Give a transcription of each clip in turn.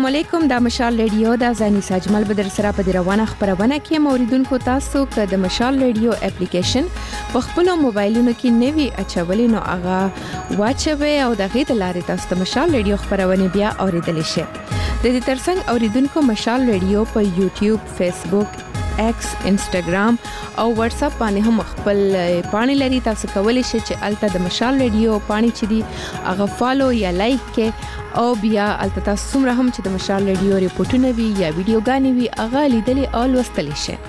علیکم، د مشال ریډیو د ځاني ساجمل بدر سره په روانه خبرونه کې موریدونکو تاسو ک د مشال ریډیو اپلیکیشن په خپل موبایلونو کې نوي اچولې نو هغه واچوي او د غي د لارې تاسو د مشال ریډیو خبرونه بیا اوریدل شي. د دې ترڅنګ اوریدونکو مشال ریډیو په یوټیوب، فیسبوک، ایکس، انسټاګرام او واتس اپ باندې هم خپل پاڼې لري. تاسو کولی شئ چې الته د مشال ریډیو پاڼې چې دی هغه فالو یا لایک کې او بیا الته تاسو څومره هم چې د مشال ریډیو ریپورتونه وي یا ویډیوګانې وي هغه لیدلې او لوستلی شئ.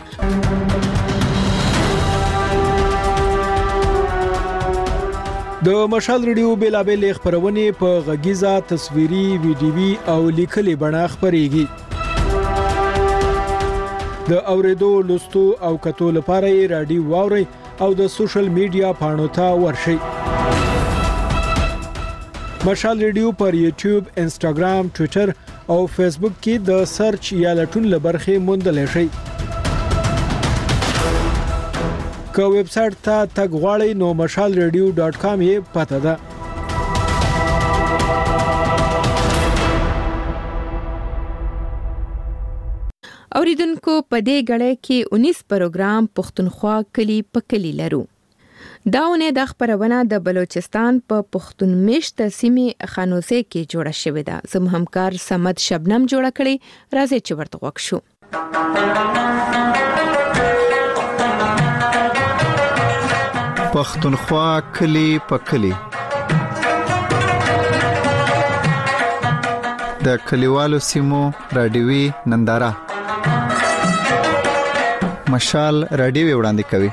د مشال ریډیو بیلابل خبرونه په غږیزه، تصویري، ویډیوي او لیکلي بڼه خبريږي. د اوریدو، لوستو او کتو لپاره یې رادیو واوري او د سوشل میډیا پاڼو ته ورشئ. مشال ریډیو پر یوټیوب، انسټاګرام، ټوئیټر او فیسبوک کې د سرچ یا لټون لبرخه موندل شئ. که ویب سټ ته تګ غواړئ نو mashalradio.com یې پته ده. اوریدونکو په دې غړې کې 19 پروګرام پښتونخوا کلی په کلی لرو. داونه د خبرونه د بلوچستان په پښتون میشت سیمې خانوزه کې جوړه شوې ده. زموږ همکار سمد شبنم جوړه کړي، راځي چې ورته وښو. پښتونخوا کلی په کلی د کلیوالو سیمو رادیوي ننداره مشال رادیو وړاندې کوي.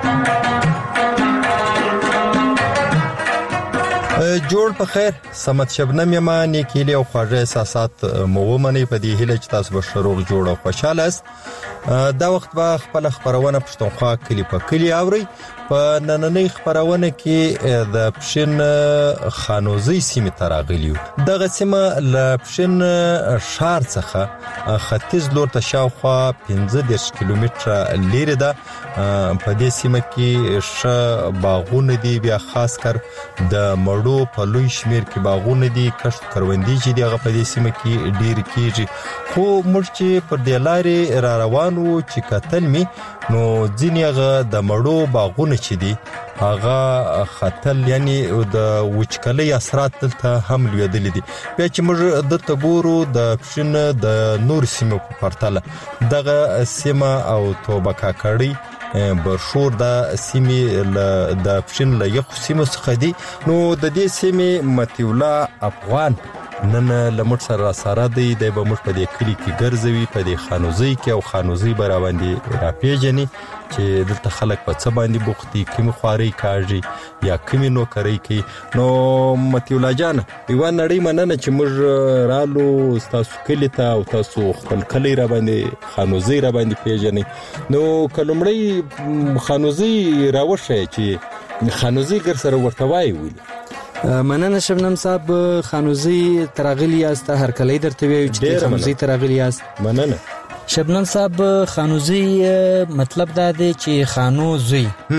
جوړ په خیر، سمت شبنم یم، نیکیلی او خواږه احساسات مو ومني. په دې هیله چې تاسو به شروع جوړ او خوشاله است. دا وخت به خپل خبرونه پښتونخوا کلی په کلی اوري. په نننۍ خبرونه کې د پښین خانوزي سیمې ته راغلیو. دغه سیمه له پښین ښار څخه ختیځ لور ته شاوخوا 15 کیلومتره لري ده. په دې سیمه کې ش باغونه دي، بیا خاص کر د مړو په لوی شمیر کې باغونه دي. کښت کروندې چې دغه په دې سیمه کې ډیر کیږي. خو موږ چې پر دې لارې را روانو چې کتل می نو ځینې د مړو باغونه چې دي هغه خطل، یعنی د وچکلي اثرات دلته هم لیدل دي. بیا چې موږ د تګورو د پښین د نور سیمو په پرتله دغه سیمه او توبه کاکړی برشور د سیمې د پښین له یو سیمو څخه دي. نو د دې سیمې متیولا افغان نن لمر سره دی. د به موږ په دې کلی کې ګرځوي، په دې خانوزي کې، او خانوزي برا باندې راپیژني چې دلته خلک په څه باندې بوختي، کوم خواري کاږي یا کوم نوکري کوي. نو متیولا جان، یو نړۍ مننه چې موږ رالو تاسو کلی ته او تاسو خپل کلی را باندې خانوزي را باندې پیژني. نو کلمړی خانوزي راوشه چې خانوزي ګر سره ورته وایي. مننه شبنم صاحب، خانوزي تراغلی است، هر کلی درته ویو چې خانوزي تراغلی است. مننه شبنم صاحب. خانوزي مطلب دا دی چې خانوزي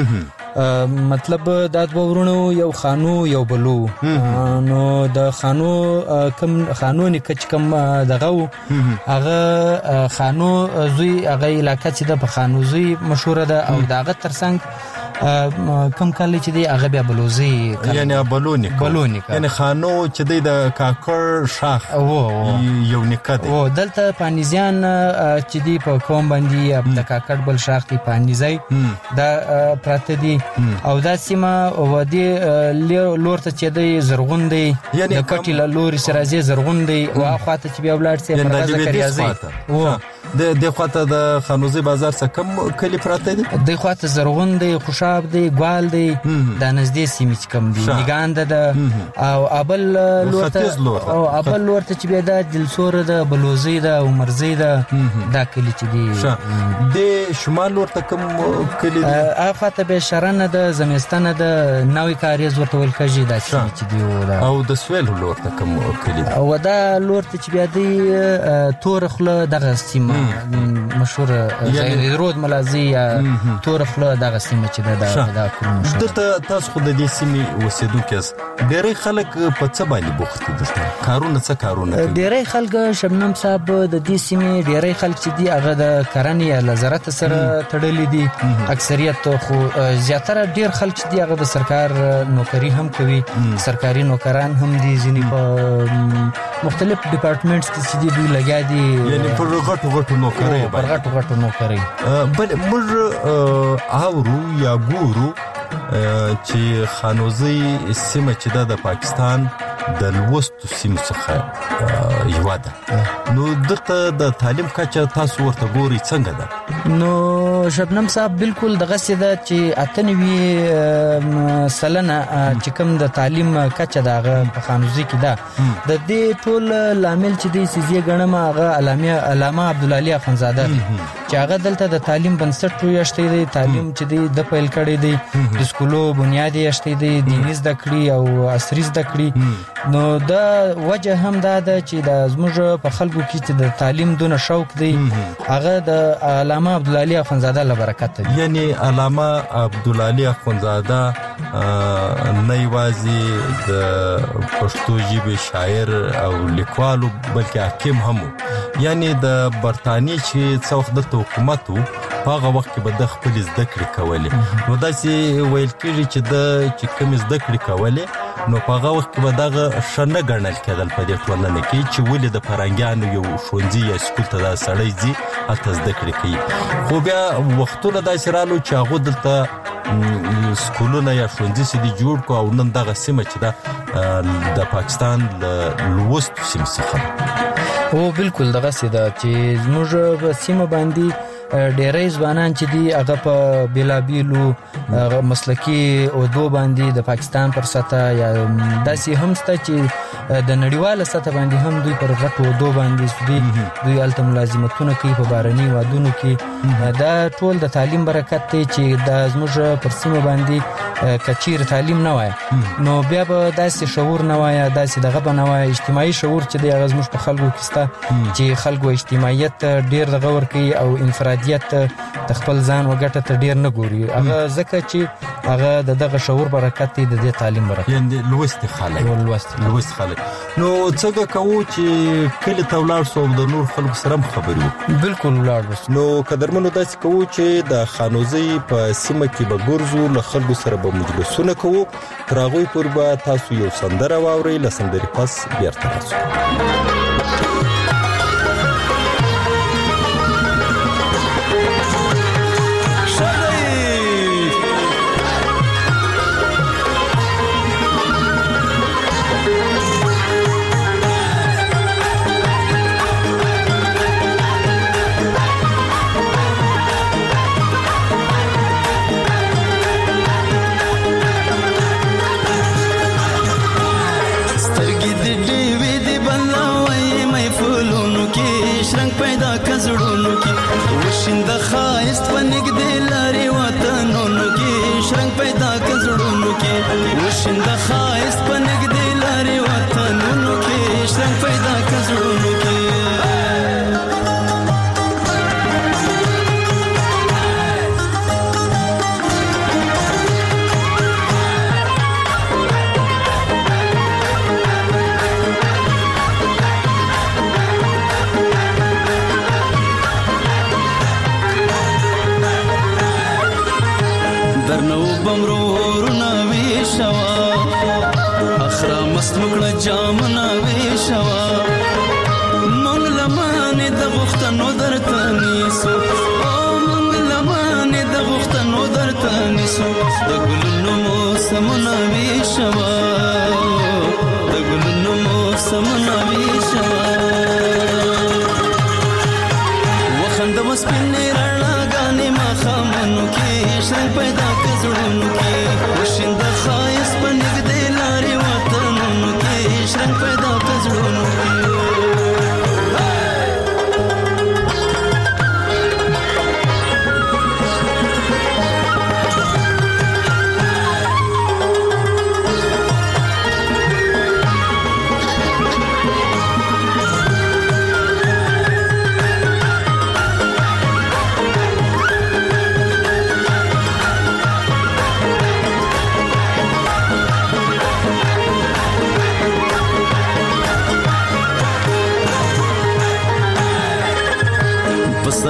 مطلب د ورونو یو خانو یو بلو. نو د خانو کم خانونی کچ کم دغه هغه خانو زوی هغه علاقه چې د خانوزي مشهور ده او دغه ترڅنګ کم کلی چې دی هغه بیا بلوزي، یعنی بلونی یعنی خانو چې د کاکړ شاخ یو نکته دی. او دلته پانیزیان چې دی په کوم باندې د کاکړ بل شاخ دی پانیزي دا پراته دی. او دا سیمه ودی لور ته چې دی زرغون دی، د کټی لوري سره زی زرغون دی. او اخواته چې بیا ولړ سي په ذکریازي او د خواته د خانوزي بازار څخه کم کلی پراته دي. د خواته زرغون دی، خوشاب دی، ګوال دی، د نږدې سیمې کم دی، نگاند ده. او ابل لور ته چې بیا د دلسور د بلوزي د عمرزي د دا کلی چې دی. د شمال لور ته کم کلی دی، اخواته به شرنه د زمستانه د نوې کاریز ورته ول کېږي د سیمې چې دی. او د سویل لور ته کم کلی دی. او دا لور ته چې بیا دی تور خله دغه سیمه مشهور ځای دی رود ملازي یا تور خله دغه سیمه چې دا کوم مشهور دلته تاسو خو د دې سیمې اوسېدونکي یاست. ډېری خلک په څه باندې بوخت دي دلته؟ کارونه څه کارونه کوي؟ ډېری خلک شبنم صاحب د دې سیمې ډېری خلک چې دي هغه د کرنې یا زراعت سره تړلي دي. اکثریت خو زیاتره ډېر خلک چې دي هغه د سرکار نوکری هم کوي. سرکاري نوکران هم دي، ځینې په مختلف ډپارټمنټس کې چې دي دوی لګیا دي، یعنی پر غټو نوکرۍ باندې. غټو نوکرۍ. بل موږ اورو یا ګورو چې خانوزي سیمه چې د پاکستان د لوستو سیمو څخه یو ده، نو دلته د تعلیم کچه تاسو ورته ګوري څنګه ده؟ نو شبنم صاحب بالکل دغه سیده چې 98% چې کوم د تعلیم کچه دغه په خانوزي کې ده. د دې ټول لامل چې د سیزي غنم هغه علامه عبدالعلی اخونزاده چې هغه دلته د تعلیم بنسټ پروژې دی. تعلیم چې د پیل کړی دی، د سکولو بنیادی اشته دی، دیني زده کړې او عصري زده کړې. نو دا وجه هم دا ده چې د زموږ په خلکو کې چې د تعلیم دونه شوق دی هغه د علامه عبدالعلی اخونزاده له برکت دی. یعنی علامه عبدالعلی اخونزاده نه یوازې د پښتو ژبې شاعر او لیکوال بلکې حاکم هم، یعنی د برتانیې چې څو وخت د حکومت وو په هغه وخت کې به د خپل زده کړې کولې. نو داسې ویل کېږي چې د چې کوم زده کړې کولې نو په هغه وخت کې به دغه ښه نه ګڼل کېدل په دې ټولنه کې چې ولې د فرنګیانو یو ښوونځي یا سکول ته دا سړی ځي هلته زده کړې کوي. خو بیا وختونه داسې رالو چې هغو دلته سکولونه یا ښوونځي چې دي جوړ کړو او نن دغه سیمه چې ده د پاکستان له لوستو سیمې څخه ده. او بالکل دغه سیده چې زموږ په سیمه باندې ډېری ځوانان چې دي هغه په بیلابیلو مسلکي عهدو باندې د پاکستان پر سطح یا داسې هم شته چې د نړیواله سطح باندې هم دوی پر غټو عهدو باندې دوی هلته ملازمتونه کوي په بهرني هېوادونو کې. دا ټول د تعلیم برکت دی چې دا زموږ پر سیمه باندې که چیرې تعلیم نه وای نو بیا به داسې شعور نه وای، داسې دغه به نه وای. اجتماعي شعور چې دی هغه زموږ په خلکو کې شته چې خلکو اجتماعیت ډېر دغه ورکوي او انفرادیت د خپل ځان وګټه ته ډېر نه ګوري. هغه ځکه چې هغه دغه شعور برکت دی د دې تعلیم برکت. یعنی لوستي خلک. نو څنګه کوو چې کلی ته ولاړ سو او د نور خلکو سره خبرې وکړو؟ بالکل ولاړ وس. نو قدرمنو داسې کوو چې د خانوزي په سیمه کې به ګرځو، له خلکو سره به مجلسونه کوو. تر هغوی پورې به تاسو یو سندره واورئ، له سندرې پس بیرته راسو.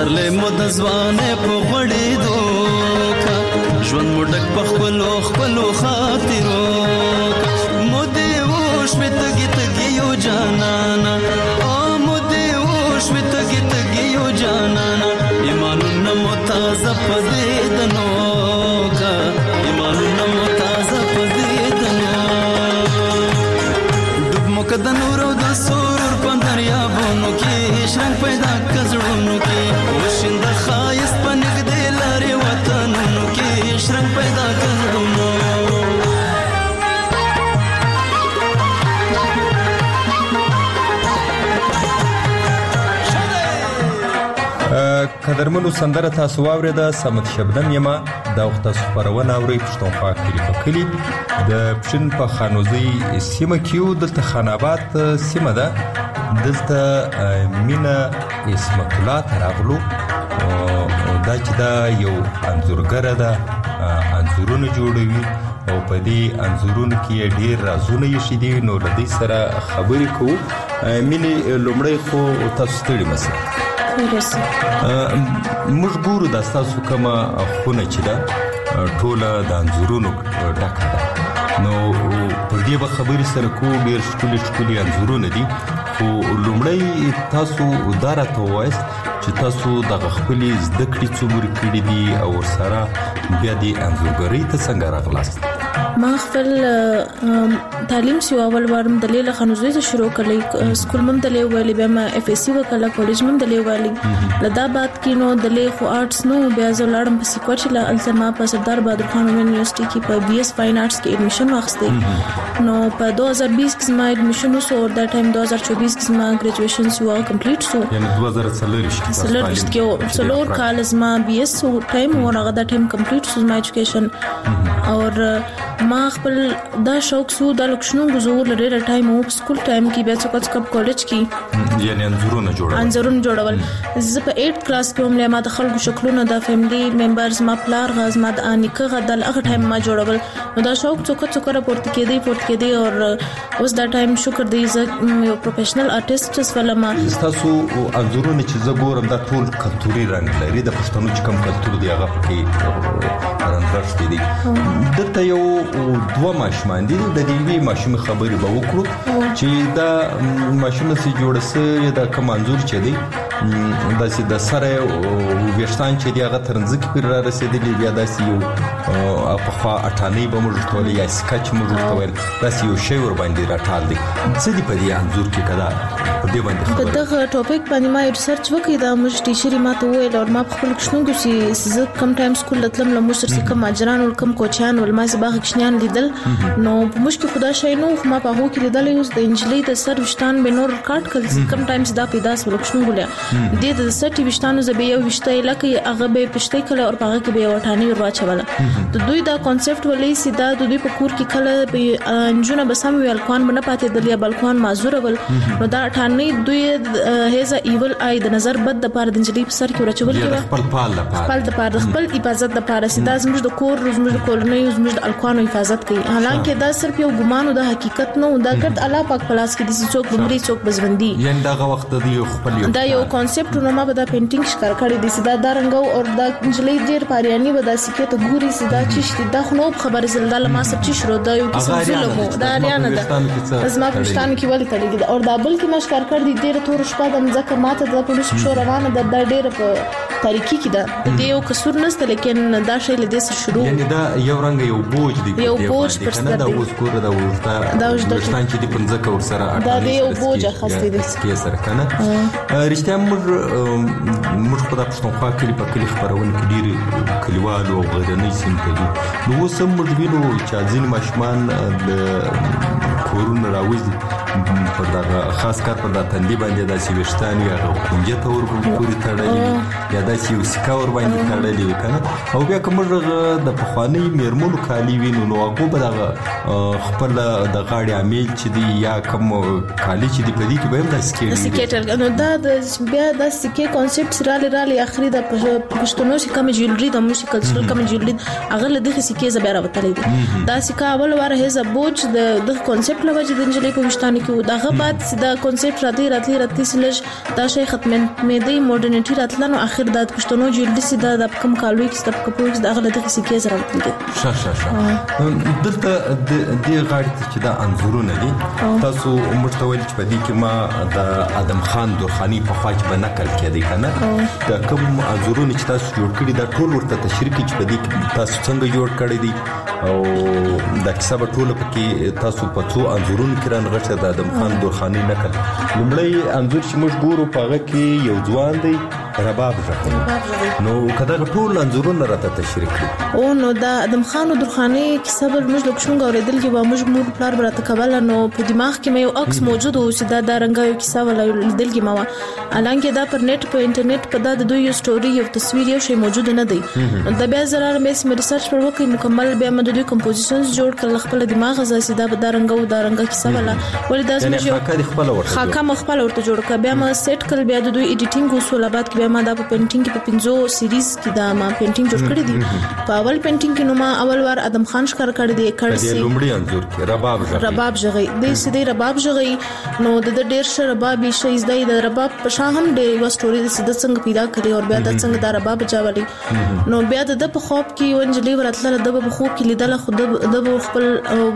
پسرلې مو د ځوانې په غوړې دوکا ژوند مو ډک په خپلو خاطرو مو دې وشوې تږي تږي یو جانانا مو دې وشوې تږي تږي یو جانانا ایمانونه مو تازه په دې دنو کا ایمانونه مو تازه په دې دنو ډوب مو کده نور د سرور په دریابونو کې شرنګ پیدا کزړونو کې وشند خایس په نګدې لارې وطنونو کې شرنګ پیدا کزړونو قدرمنو سندره تاسو واورېده سمت شبنم یما دا وخت تاسو خپرونه اورئ پښتونخوا کلي په کلي د پښین په خانوزي سیمه کې دلته خان آباد سیمه ده دلته مینا اسمت الله تراغلو دا چې دا یو انځورګره ده انځورونه جوړوي او په دې انځورونو کې ډېر رازونه یې شي دي نو له دې سره خبرې کوو مینې لومړی خو تاسو ستړي مسئ موږ ګورو دا ستاسو کومه خونه چې ده ټوله د انځورونو ډکه ده نو پر دې به خبرې سره کوو ډېر ښکلي انځورونه دي خو لومړی تاسو دا راته ووایاست چې تاسو دغه خپلې زده کړې څومره کړي دي او ورسره بیا دې انځورګرۍ ته څنګه راغلاست ما خپل تعلیم سیو اول وارم د لیله خانوزوی ته شروع کړی سکول مم د لیو ویلې بیا ما اف اس سی وکړه کالج مم د لیو ویلې لدا بعد کینو د لیو خو آرټس نو بیا زه لاړم په سیکوچلا التما په سردار بهادر خان یونیورسيټي کې په بي اس فاین آرټس کې ایڈمیشن واخیسته نو په 2020 کې ما ایڈمیشن وسو او دا ټایم 2024 کې ما ګریجویشن سیو کمپلیټ سو یعنی 2023 کې څلور کال ما بي اس سو ټایم ورغه دا ټایم کمپلیټ سو ما ایجوکیشن اور ما خپل دا شوق سو د لکشنو غزور لري ټایم او سکول ټایم کې بیا څه کب کالج کې یعنی انځورونه جوړول زه په 8 کلاس کې هم له ما د خلکو شکلونه د فیملی ممبرز ما پلار غاز ما د انیکه غدل هغه ټایم ما جوړول نو دا شوق څوک راپورت کېدی او اوس دا ټایم شکر دی زه یو پروفیشنل آرټیست ولما تاسو انځورونه چې زه ګورم دا ټول کلتوري رنګ لري د پښتنو چې کوم کلتور دی هغه کې رنګرشتي دي دته یو دوه ماشومان دي د دې ماشوم خبرې به وکړو چې دا ماشوم سي جوړ سره د کمانزور چي دي د سره ویشتان چې دی هغه ترنځ پر را رسیدلی بیا داسې یو په خوا اټانې به موږ ټول یا سکچ موږ ټول داسې یو شی ور باندې راټال دي څه دی په دې انځور کې کدا په دې باندې خبره دغه ټاپک باندې ما ریسرچ وکړ دا موږ ټیچر ما ته وویل او ما خپل کښنونګو سي زه کم ټایم سکول لتلم له موږ سره کوم اجران او کوم کوچان ول ما سبا کښنیان لیدل نو مشکل خدا شي نو ما په هو کې لیدل اوس د انجلۍ د سر وشتان به نور کارت کړ کم ټایم دا پیدا سول کښنونګو د سټي وشتانو زبې یو وشته لکه هغه به پښتې کله او هغه کې به وټانی ور واچوله د دوی دا کانسپټ ولې سیدا د دوی په کور کې کله انجونه بسم ویل کوان نه پاتې د لیا بلکون معذور ول نو دا ټانی دوی هیزا ایول آی د نظر بد د پاره د انجلۍ په سر کې ورچول کې خپل د پاره خپل حفاظت د پاره سیدا زموږ د کور زموږ د کولونی زموږ د الکوانو حفاظت کوي حالانکه دا صرف یو ګمان او د حقیقت نه دا ګرد الله پاک پلاس کې د څوک بمري څوک بزوندي یعنی دا وخت دی خپل دا یو کانسپټ نو ما به دا پینټینګ ښکار کړی دي سیدا دا رنګ او دا انجلۍ ډیر پاریانی ودا سکه ته ګوري سیدا چشتي دا خو نو خبره زلدل ما سب چی شروع دا یو کیسه ظلم دا اریانه ده زما پښتانه کې ولې تړي او دا بل کې ما ښکار کړ دي ډیر تور شپه د مزکه ماته د پولیس شو روانه د ډیر په تاریکی کې ده د یو کسور نسته لیکن دا شی له دې سره شروع یعنی دا یو رنګ یو بوج دی یو بوج پر سر دا اوس کور دا ورته دا وشتان چې دی پنځکه ور سره دا یو بوج خاصه دي کې سره کنه رښتیا موږ په پښتونخوا کې په کلی خبرونه کې ډیر کلیوالو او غرنۍ سیمې دي نو اوس موږ وینو چې ځین ماشومان د کورونه راوځي پر دا خاص کار پر دا تندې باندې د سیوشتان یا کنجه تور پوری تړلې یا د سیو سکاور باندې تړلې کنه او بیا کوم د پخوانی میرمنو کالی وینو نو هغه به د خپل د غاړې عامل چې دی یا کوم کالی چې دی په دې کې به د سکیټر نو دا د بیا د سکه کانسپټ رالي اخري د پښتونو چې کوم جوړري د موسیقي کلچر کوم جوړري هغه له دغه سکه زبره وتلې دا سکه اول واره هیڅ بوج د کانسپټ لوجه د انجلۍ په وشتانه کې دغه بعد دا کانسپټ راته سلج دا شی ختمې دی ماډرنټی راتلنو اخر د پښتنو جلدی سي دا کم کالوي کې ستپ کپوز دغه لته سکه سره وکړي شه دلته د غاړې چې دا انزورونه دي تاسو مشتول چې په دې کې ما د ادم خان درخاني په خوا کې بنکل کېدی کنه دا کوم انزورونه چې تاسو جوړ کړی دا ټول ورته تشریح چې په دې کې تاسو څنګه جوړ کړی دي او دا کیسه په ټول کې تاسو په څو انزورونو کې رانغښته د ادم خان درخاني نکل لمړی انزور چې موږ ګورو پاغه کې یو ځوان دی رباب ژغوري نو کدا ټول انزورونه راته تشریح کړي او نو دا ادم خان درخاني کیسه بل موږ د کوم غوړېدل کې به موږ مور پلار براته کول نو په دماغ کې مې یو عکس موجود او چې دا رنګایو کیسه ولا لیدل کې ما الانګه دا پر نت په انټرنیټ په دا د دوی یو سټوري یو تصویر یو شی موجود نه دی دا بیا زرار مې ریسرچ پر وکړ مکمل بیا مې د دوی کمپوزیشنز جوړ کړل خپل دماغ زاسي دا د رنګ کیسه ولا ولې دا زموږ یو خاکه مخبل ورته جوړ کړ بیا ما سیټ کړل بیا د دوی ایډیټینګ اصولابات کې بیا ما دا په پینټینګ په پنځو سیریز کې دا ما پینټینګ جوړ کړی دی په اول پینټینګ کې نو ما اول وار ادم خان ښکار کړی دی کړی د لومړي انزور کې رباب ژغي د سیدی رباب ژغي نو د ډیر ش رباب شي د رباب په شان هم د یو سټوري د سید څنګه پیدا کړی او بیا د څنګه د رباب جوړی نو بیا د په خوب کې ونجلی ورتل د په خوب کې لیدل خود د خپل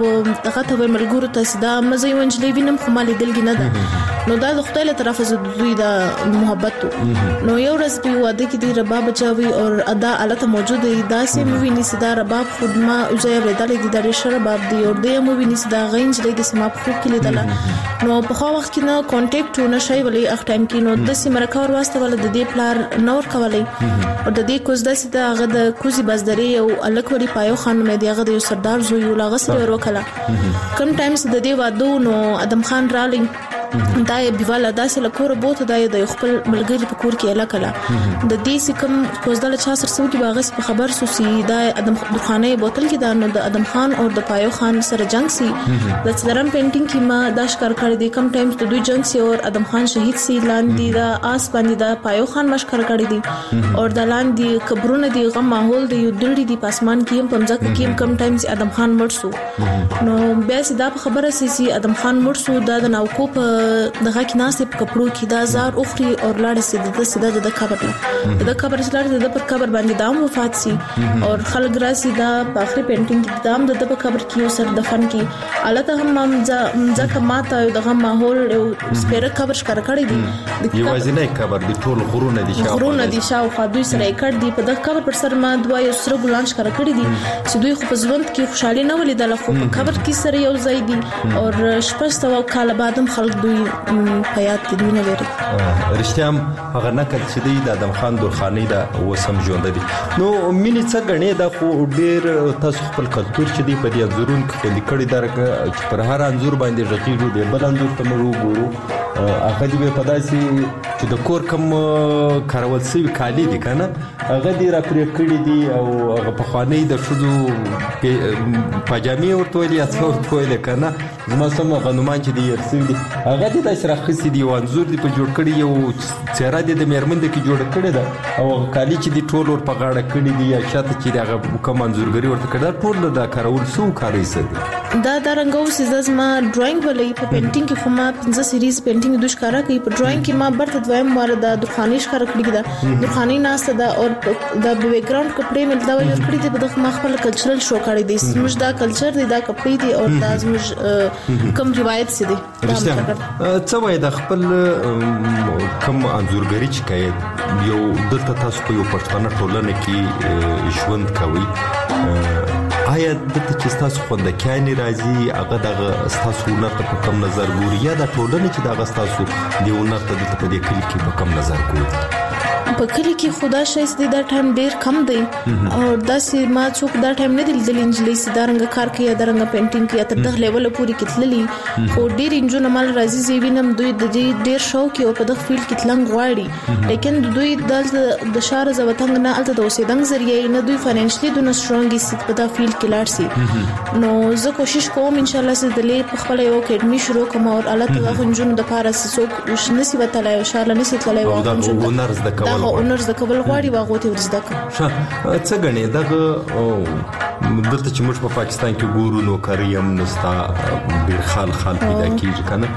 دغه ته ملګرو ته سیدا مزه ونجلی وینم خو مالي دلګ نه ده نو دا د خپل له طرفه زه دوی د محبت نو یو ورځ په واده کې د رباب چاوي او ادا الته موجود دی دا سه مووی نس دا رباب خود ما زه ورېدل دي د رباب دی او د مووی نس دا غینج دی د سما په خوب کې لیدل نو په خو وخت کې نو کانټیکټ نه شي ولې اخ ټایم کې نو د سیمه کار واسطه ول د دې پلار نور کولای او د دې کوز د سیده هغه د کوزي بازدري او الک وړي پایو خان مې دی هغه د یو سردار زوی یو لاغه سره ورکړه کم ټایمز د دې وادو نو ادم خان رالی دا بیواله داسې لکور بوته د خپل ملګری په کور کې اله کړه د دې سکم کوزدل چا سر سو کې باغ په خبر سو سی دا ادم درخانه بوتل کې دا نو د ادم خان او د پایو خان سره جنگ سی د څلرم پینټینګ کې ما دا ښکار کړی دی کم ټایمز د دوی جنگ سی او ادم خان شهید سی لاندې دا آس باندې دا پایو خان مشکر کړی دی او د لاندې قبرونه دی غم ماحول دی یو دړي دی پاسمان کې هم پمځه کې کم ټایمز ادم خان مړ سو نو بیا سیدا په خبره سی ادم خان مړ سو دا د ناوکو په دغه کې ناسې په کپړو کې دا زار اخري او لاړ سي د قبر د قبر سره د پر قبر باندې دام وفات سي او خلک راسي دا په اخري پینټینګ کې دام د په قبر کې سر دفن کې الته هم ځکه ماته دغه ماحول او سپیره قبر ښکار کړی دی یوازینی قبر د ټول غرونه دي شاو خو دوی سره کړ دی په دغه قبر پر سر ما دوه یو سره ګلان ښکار کړی دي چې دوی خو په ژوند کې خوشحالي نه ولیدل خو په قبر کې سره یو ځای دي او شپږ کال بعد هم خلک دوی په یاد کې دوی نه لري رښتیا هغه نکل چې دی د ادم خان درخاني دا وسم ژوند دي نو مینه څه غنې دا خو ډیر تاسو خپل کلچر چې دی په دې انزورون کې لیکړی درګه چې پر هر انزور باندې رقیبو دی بل انزور ته موږ ګورو هغه دی په داسي چې د کور کم کارول سوي کالی دي کنه هغه دی را پرې کړی دي او هغه په خواني د شذو پجامي ورته ویلي اڅو ورته ویل کنه زما سم غنومان چې دی يرسي دي هغه دی د شرخصي دی وانزور دی په جوړ کړی یو چهره دی د میرمن د کی جوړ کړی دا او کالی چې دی ټول ور په غاړه کړی دی یا شاته چې هغه کوم منظورګری ورته کړی ټول د کارول سو کاری سره دا رنګو سیزز ما ډراینګ ولې په پینټینګ کې خو ما 15 سیریز پینټینګ د ښکارا کوي په ډراینګ کې ما برته دویم مار د درخاني ښکارا کړی دا درخاني ناسته دا او د بیک گراوند کپڑے مې دا ور کړی دی په دغه ما خپل کلچرل شو کړی دی زموږ دا کلچر دی دا کپڑے دی او دا زموږ کوم روایت سي دی څه وای د خپل کوم انزورګری چې کوي یو دلته تاسو په یو پښتنه ټولنه کې ژوند کوي آیا د تاسو خوندکانی راځي هغه دغه تاسو نه په کوم نظر ګوري یا د ټولنې چې دغه تاسو دیونه ته د دې کلی کې په کوم نظر ګوري په کلی کې خدا شایسته دا ټایم ډیر کم دی او داسې ما څوک دا ټایم نه دل انجلي سیدارنګ کار کوي درنګ پینټینګ کوي تر دغه لیول پوری کتللی خو ډیر انجو مال راځي زی وینم دوی د ډیر شوق او په دغه فیلډ کې تلنګ غواړي لیکن دوی د شهر زوتنګ نه الته د اوسېدنګ ذریعہ نه دوی فینانشلی دونه سترونګ سي په دغه فیلډ کې لاړ سي نو زه کوشش کوم ان شاء الله چې د لې په خپل یو اکیډمي شروع کوم او الله تعالی خو انجو د پاره څوک نشي وتلای او شهر نشي تلای او دا هنر زده کول هغه اونر زده کول غواړي واغه ته ورزده کوي. څه غني دغه دلته چې موږ په پاکستان کې ګورو نو کریم نستا ډیر خال پیدا کیږي کنه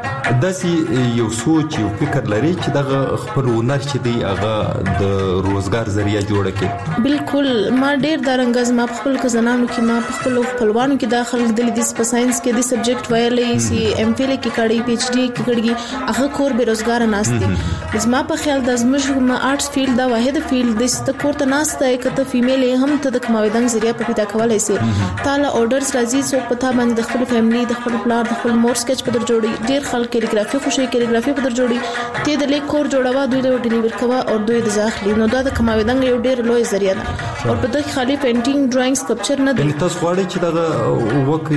داسې یو سوچ یو فکر لري چې دغه خپل هنر چې دی هغه د روزګار ذریعہ جوړ کړي. بالکل ما ډیر د رنګز ما خپل کزنانو کې ما خپل خپلوانو کې داخل د دې ساينس کې د سبجیکټ ویلې سي ام فل کې کړي پی ایچ ډي کې کړي هغه کور بیروزګار ناشتي زما په خیال د زموږ ما آرټس فیلډ دا واحد فیلډ د ست کور ته ناشته کته فیمیل هم ته د کماویدنګ ذریعہ په پیدا کولای شي تعالی اورډرز راځي سو پتا باندې د خپل فیملی د خپل پلار د خپل مور سکیچ په در جوړي ډیر خلک کیلیګرافي خوشي کیلیګرافي په در جوړي ته د لیک کور جوړوا دوی له ډیلیور کوا او دوی د ځاخلي نو دا د کماویدنګ یو ډیر لوی ذریعہ ده او په دغه خالي پینټینګ ډراینګ سکلپچر نه دی. تاسو غواړئ چې دا وکي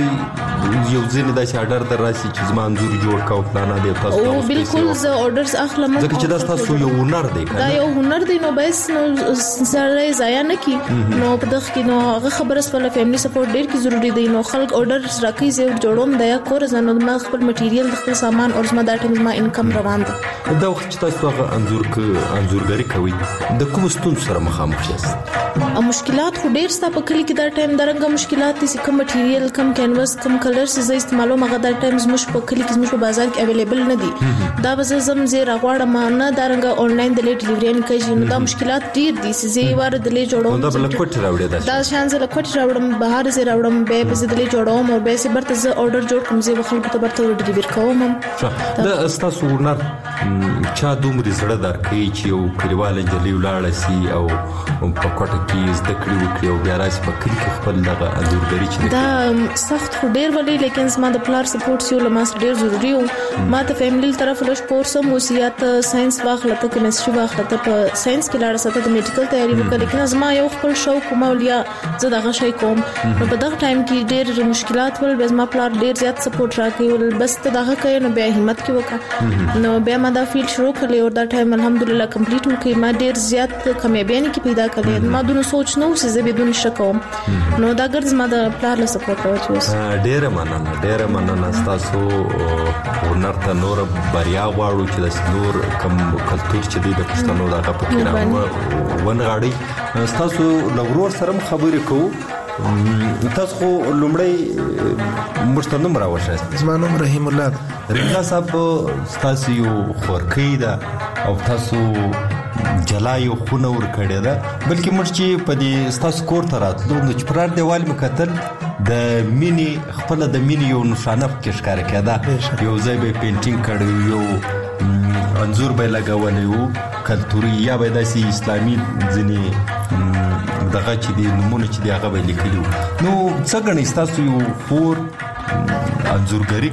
یو ځینې د شاډر در راسي چې زما انځور جوړ کاو پلان دی تاسو او بالکل ز اورډرز اخلم ځکه چې دا تاسو یو هنر دی دا یو هنر دی نو بس نو سره ضایع نه کی نو په دغه کې نو هغه خبره سره فیملی سپورټ ډیر کی ضروری دی نو خلک اورډرز راکې زه جوړوم دا کور زنه ما خپل مټیریل د خپل سامان او زما د ټیم ما انکم روان ده. دا وخت چې تاسو هغه انځورګری کوي د کوم ستونزو سره مخامخ یاست؟ مشکلات خو ډیر ستا په کلی کې دا ټایم درنګ مشکلات دي کوم مټیریل کم کینواس کم کلرز زه استعمالوم هغه دا ټایم زموږ په کلی کې زموږ په بازار کې اویلیبل نه دي دا به زم زه راغواړم نه درنګ آنلاین د لیټ ډیلیوري نه کوي نو دا مشکلات ډیر دي چې واره د لیټ جوړوم دا بل کوټ راوړي دا شان زه کوټ راوړم بهر زه راوړم به په د لیټ جوړوم او به سي برته زه اورډر جوړ کوم زه خلکو ته برته ډیلیور کوم دا استاسو ورنر چا دومره زړه درکې چې یو کلیوال جلی ولاړ سي او په کوټه کې زده کړی وکړي او بیا راځي په کلی کې خپل دغه انځورګری چې دا سخت خو ډیر ولې لیکن زما د پلار سپورټ یو لماس ډیر ضروری و ما ته فیملی طرف له سپورټ سم وصیت ساينس واخله ته کیمستري واخله ته په ساينس کې لاړ ساته د میډیکل تیاری وکړه لیکن زما یو خپل شوق مولیا زه دغه شی کوم نو په دغه ټایم کې ډیر مشکلات ول بس ما پلار ډیر زیات سپورټ راکړي ول بس ته دغه کوي نو بیا همت کې وکړه نو بیا ما دا فیلډ شروع کړی او دا ټایم الحمدلله کمپلیټ وکړ ما ډیر زیات کامیابیانی کې پیدا کړې ما دونه سوچ نو چې زه بدون شک کوم نو دا ګرځ ما د پلار له سپورټ راوچوس ډیر مننه تاسو ورنر ته نور بریا غواړو چې د نور کم کلچر چې د پښتنو دغه پکې راو ونغاړي تاسو لورور سره خبرې کوو تاسو خو لومړی مشتنم راوښه زما نوم رحیم الله رضا صاحب تاسو یو خورکې ده او تاسو جلا یو خونه ور کړی ده بلکې موږ چې په دې تاسو کور ته راتلو نو چې پرار دیوال مکتل د مینی خپل د مینی یو نشانه کې ښکار کېده یو ځای به پینټینګ کړی یو انځور به لګولې وو کلتوري یا به داسې اسلامي ځینې دغه چې دی نمونه چې دی هغه به لیکلو نو څنګه نه تاسو یو فور انځورګری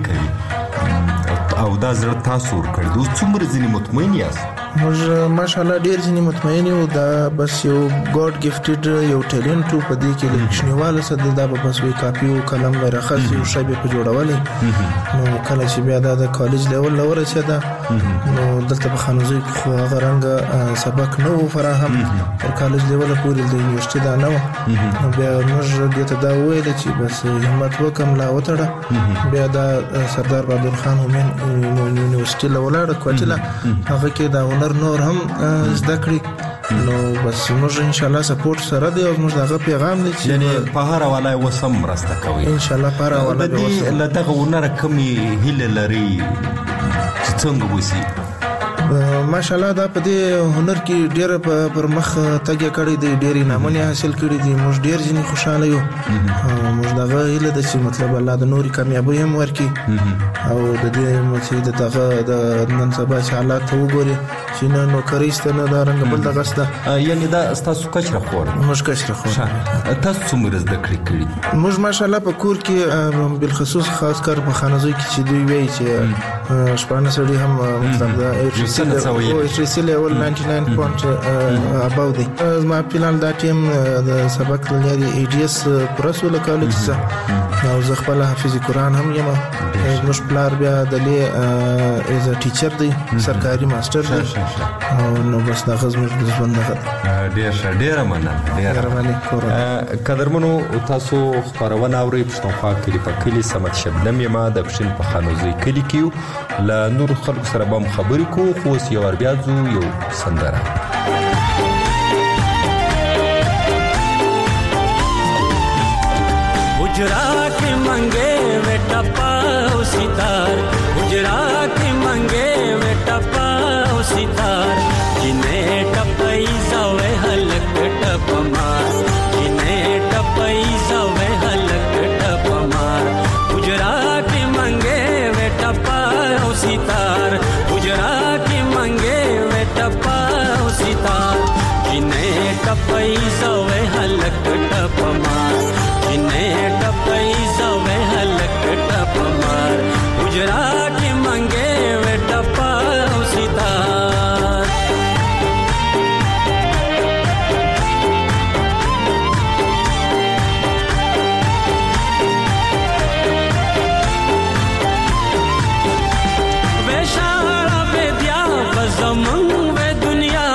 کوي او دا زړه تاسو ور کړی دوی څومره ځینې مطمئن یاست؟ موږ ماشاءالله ډیر ځینې مطمئن یو دا بس یو ګاډ گیفټډ یو ټیلنټ په دې کې لښنیواله سره دا به بس وی کاپی او قلم ورخص یو شی په جوړولې نو کله چې بیا دا د کالج لیول لور رسیدا نو دلته په خانوزي خو هغه رنګ سبق نو فراهم تر کالج لیول پورې د یونیورسيټي دا نو نو بیا موږ دې ته دا ویل چې بس همت وکم لا وتړه بیا دا سردار بهادر خان همین یونیورسيټي لولاړ کوټلا هغه کې دا نور هم زده کړی نو بس موږ ان شاء الله سپورټ سره دی او موږ دغه پیغام دی چې یعنی په هر حواله وسم مرسته کوي ان شاء الله په هر حواله به وسم لدغه ونر کمی هله لري څنګه وسی ماشاءالله دا په دې هنر کې ډېر پر مخ تګ کړی دی ډېری نامونه حاصل کړی دي موږ ډېر ځینې خوشاله یو موږ دغه هیله د چې مطلب الله د نوري کامیابی هم ورکړي او د دې مچې دغه د نن سبا حالات وګوري چې نو کریسته نه دا رنګ بل دغه ستا یعنی دا تاسو کچره خور موږ کچره خور تاسو څومره زده کړی موږ ماشاءالله په کور کې بل خصوص خاص کر په خانزوي کې چې دوی وایي چې شپانه سړي هم مطلب دا HSC level 99 above دی ما فلال دا ټیم د سبق لري ADS پرسول کالج څخه او زه خپل حافظ قرآن هم یم موږ پلار بیا د لې از ټیچر دی سرکاري ماستر دی او نو بس دا غزمر د ژوند دغه ډیر مننه قدرمنو تاسو خبرونه اوري پښتونخوا کې په کلی سمت شبنم یما د پښین په خانوزي کلی کې ل نور خلک سره به خبرې کوو خو یو بیا زو یو سندره ټپایزه وې هلک ټپمار جنې ټپایزه وې هلک ټپمار حجرا کې منګې وې ټپا او ستار وشارا بدیا بزمن وې دنیا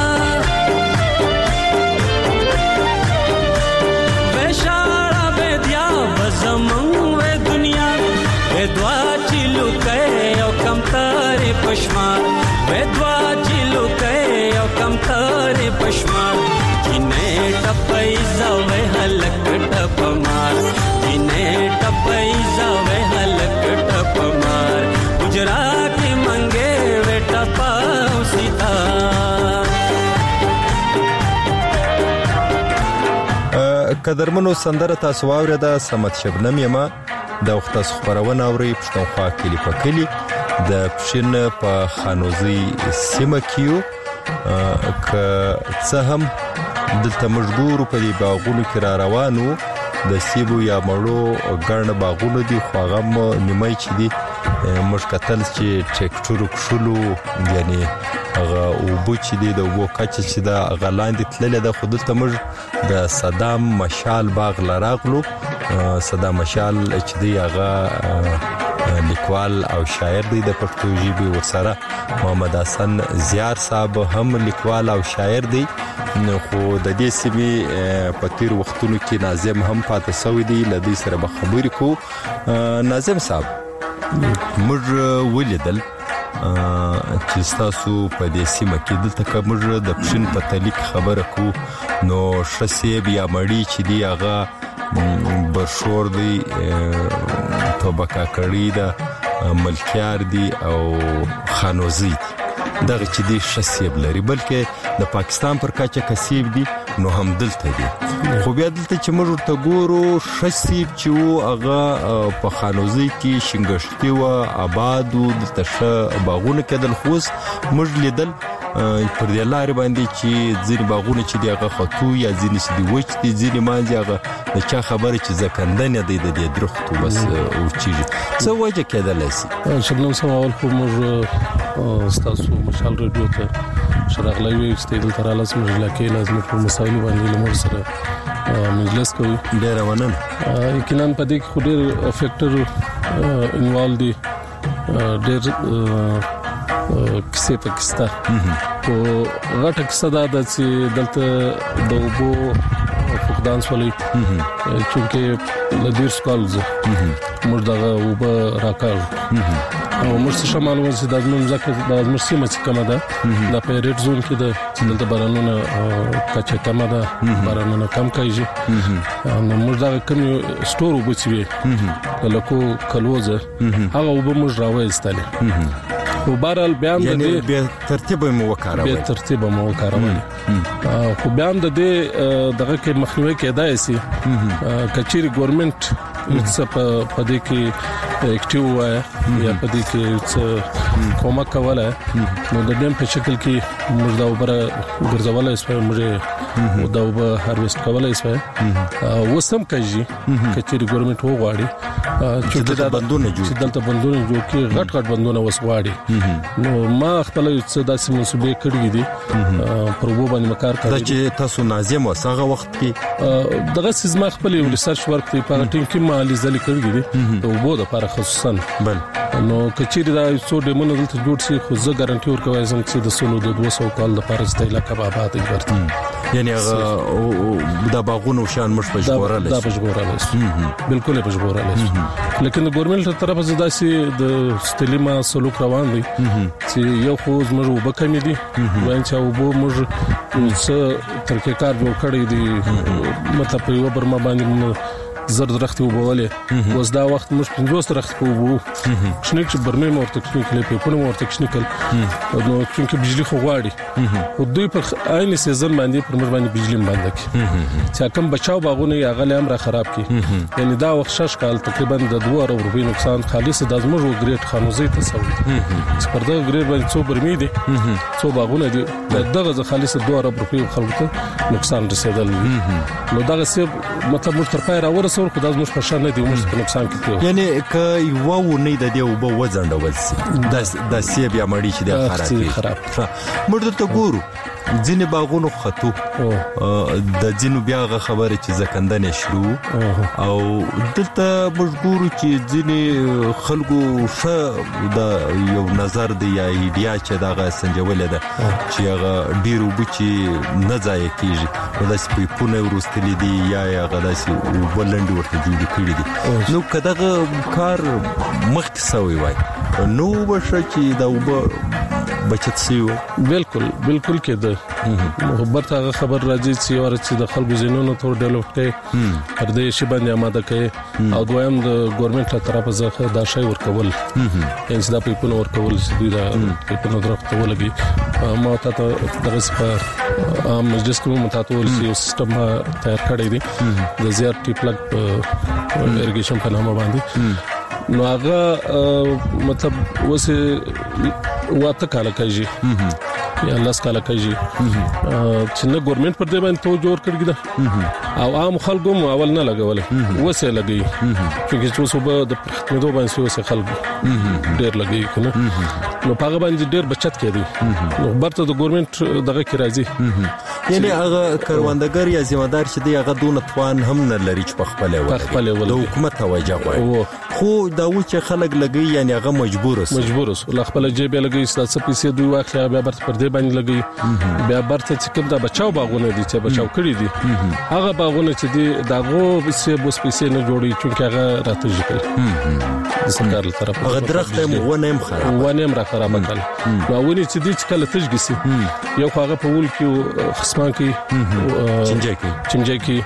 وشارا بدیا بزمن وې دنیا ودوا چلو کې او کم تارې پشمار ودوا چلو کې او کم تارې پشمار جنې ټپایزه وې هلک ټپمار جنې ټپایزه وې هلک ټپمار حجرا کې منګې وې ټپا او ستار قدرمنو سندره تاسو واورېده سمت شبنم یما د وخت خبرونه اوري پښتونخوا کلی په کلی د پښین په خانوزي سیمه کیو که څه هم دلته مجبور په دی باغونو کې را روانو د سیبو یا مړو ګڼ باغونو دي خو هغه نیمای چې دي مشکتل چې ټریکټور کښلو یعنی هغه وبو چې دي د وبو کچ چې دا غلاندې تلل د خود ته مج د صدام مشال باغ لراغلو صدام مشال چې دی هغه لیکوال او شاعر دی د پښتو ژبې ورسره محمد حسن زیار صاحب هم لیکوال او شاعر دی خو د دې سیمې په تیر وختونو کې ناظم هم پاتې شوی دی لدې سره به خبرې کو ناظم صاحب موږ ولیدل چې تاسو په دې سیمه کې دلته کومه د پښین په تعلق خبره کو نو شسیب یا مړی چې دی هغه برشور دی توبکا کړی دا ملکیار دی او خانوزی دغه چې دی شسیب لري بلکې د پاکستان پر کاچه کسیب دی نو هم دلته دی خو بیا دلته چې موږ ورته ګورو شسیب چې هغه په خانوزی کې شنګشتي و آباد او د تشه باغونه کېدل خوس موږ لیدل پر دې لارې باندې چې ځینې باغونه چې دی هغه خطو یا ځینې چې دی وچ دي ځینې مانځي هغه د چا خبره چې ځکندن دی د دې درختو بس او چیږي څه وجه کېدلی شي شبنم صاحب اول خو موږ ستاسو مشال رادیو ته شراغلی وي چې دلته رالاس موږ لکه لازم په مسایل باندې له موږ سره مجلس کوي ډېر مننه یقینا په دې کې خو ډېر فیکټر انوالو دي ډېر کیسه پکستا او غټه کیسه دا چې دلته د وبو فقدان سولې چې لدیر سکالز موږ دا وبو راکاو او موږ څه معلومه چې د زموږ ځکه د زموږ سیمه چې کومه ده د پیریټ زون کې د دلته بارانونه کچه کومه ده بارانونه کم کیږي نو موږ دا کوم سٹور وبچوي لکه کلوزه هغه وبو موږ راوېستل خو بهرحال بیان د دې به ترتیب مو وکړو خو بیان د دې دغه کې مخنیوي کېدای شي کچېری ګورنمنت څه په دې کې اکټیو وای یا په دې کې څه کومه کوله نو د دې په شکل کې موږ دا وبره ګرځولای شو موږ دا وبره هارویست کولای شو وسم کوي کچېری ګورنمنت وغواړي چې دا بندونه جوړ کې غټ بندونه وسواړي نو ما خپل څه داسې منسوبې کړې دي پر وبو باندې مکار کړی دا چې تاسو ناظم وسغه وخت کې دغه سیزما خپل ریسرچ ورک په ټیم کې مالي ځلې کړې دي ته وبو د لپاره خصوصا بل نو کچېری دا څو ډیمونه دلته جوړ شي خو زه ګارانټي ورکوم چې د سونو د 200 کال لپاره ستایله کبابات ورته یعنی هغه د باغونو شان مش پجګورل دا پجګورل بالکل پجګورل لیکن ګورنمنت تر طرفه زدا سي د ستلیما سلوک روان دي چې یو خو زموږ وبکمې دي وایي چې وبو موږ څه ترکه کار جوړ کړی دي مطلب یو برما باندې زر درخت وبولې اوس دا وخت موږ 50 درخت وبو شنیک چې برمه مورته کښنیکلې په پونه مورته کښنیکل نو چې بجلی خو غواړي او دوی په عین سیزن باندې پر موږ باندې بجلی باندې کی چې کوم بچاو باغونه یې هغه لامره خراب کی یعنی دا وخت شش کال تقریبا د 2 روپۍ نقصان خالص د ازمر او ګریډ خانوزي تصور چې پر دا ګریډ باندې څو برمې دي څو باغونه دي دغه خالص 2 روپۍ خلکو ته نقصان رسیدل نو دا څه مطلب موږ تر پای راورسول خو دا موږ په شان نه دی موږ په نقصان کې یعنی ک یو نه د دې وب وځنډول سي د سی بیا مړی چې د خراب موږ ته ګورو ځینې باغونو خطو د ځینو بیا خبره چې زکندنه شروع او دلته مجبور چې ځینې خلکو ښه د یو نظر دی یا ایډیا چې دغه سنجول ده چې هغه ډیرو بچي نه ځای کیږي نو د سپیپونه ورستلې دي یا هغه داسي ولند ورته جوړ کړی دي نو کداغه کار مخکې سوی وای نو بشه چې دا وب بچت سیو بالکل کې د محبت هغه خبر راځي چې ورته د خلکو زینونو تور ډیولپ کړي پر دې شی باندې آماده کړي او دویم د ګورنمنت له طرفه ځخه دا شی ورکول انس دا په ورکول چې دا په نظر ته ولګي ما ته درس په مجلس کې متاتو ول سیستم تیار کړی دی د زیات ټی پلگ ایریګیشن په نامه باندې نو هغه مطلب وسه واته کاله کوي یا لاس کاله کوي چې نه ګورنمنت پر دې باندې توجه ورکړي دا او عام خلکو اول نه لګول وسه لګي چې څو صبح د پرختمدو باندې وسه خلکو ډېر لګي کنه نو هغه باندې ډېر بچت کړي نو برته د ګورنمنت دغه کې راځي یعنی هغه کروندګر یا ذمہدار چې دی هغه دون توان هم نه لري چې په خپل د حکومت توجه کوي خو دا و چې خلک لګي یعنی هغه مجبور اوس خپل جیب لګي ستاسو پیسې دوی واخلي بیا برته پر دې باندې لګي بیا برته چې کوم دا بچاو باغونه دي چې بچاو کړی دي هغه باغونه چې دي داغو بس پیسې نه جوړي چې هغه راته ځي د سرکار له طرفه هغه درخت ونه را خراب کړل نو ونی چې دي چې کله تجګسي یو هغه په ول کې خصمان کې چنجي کې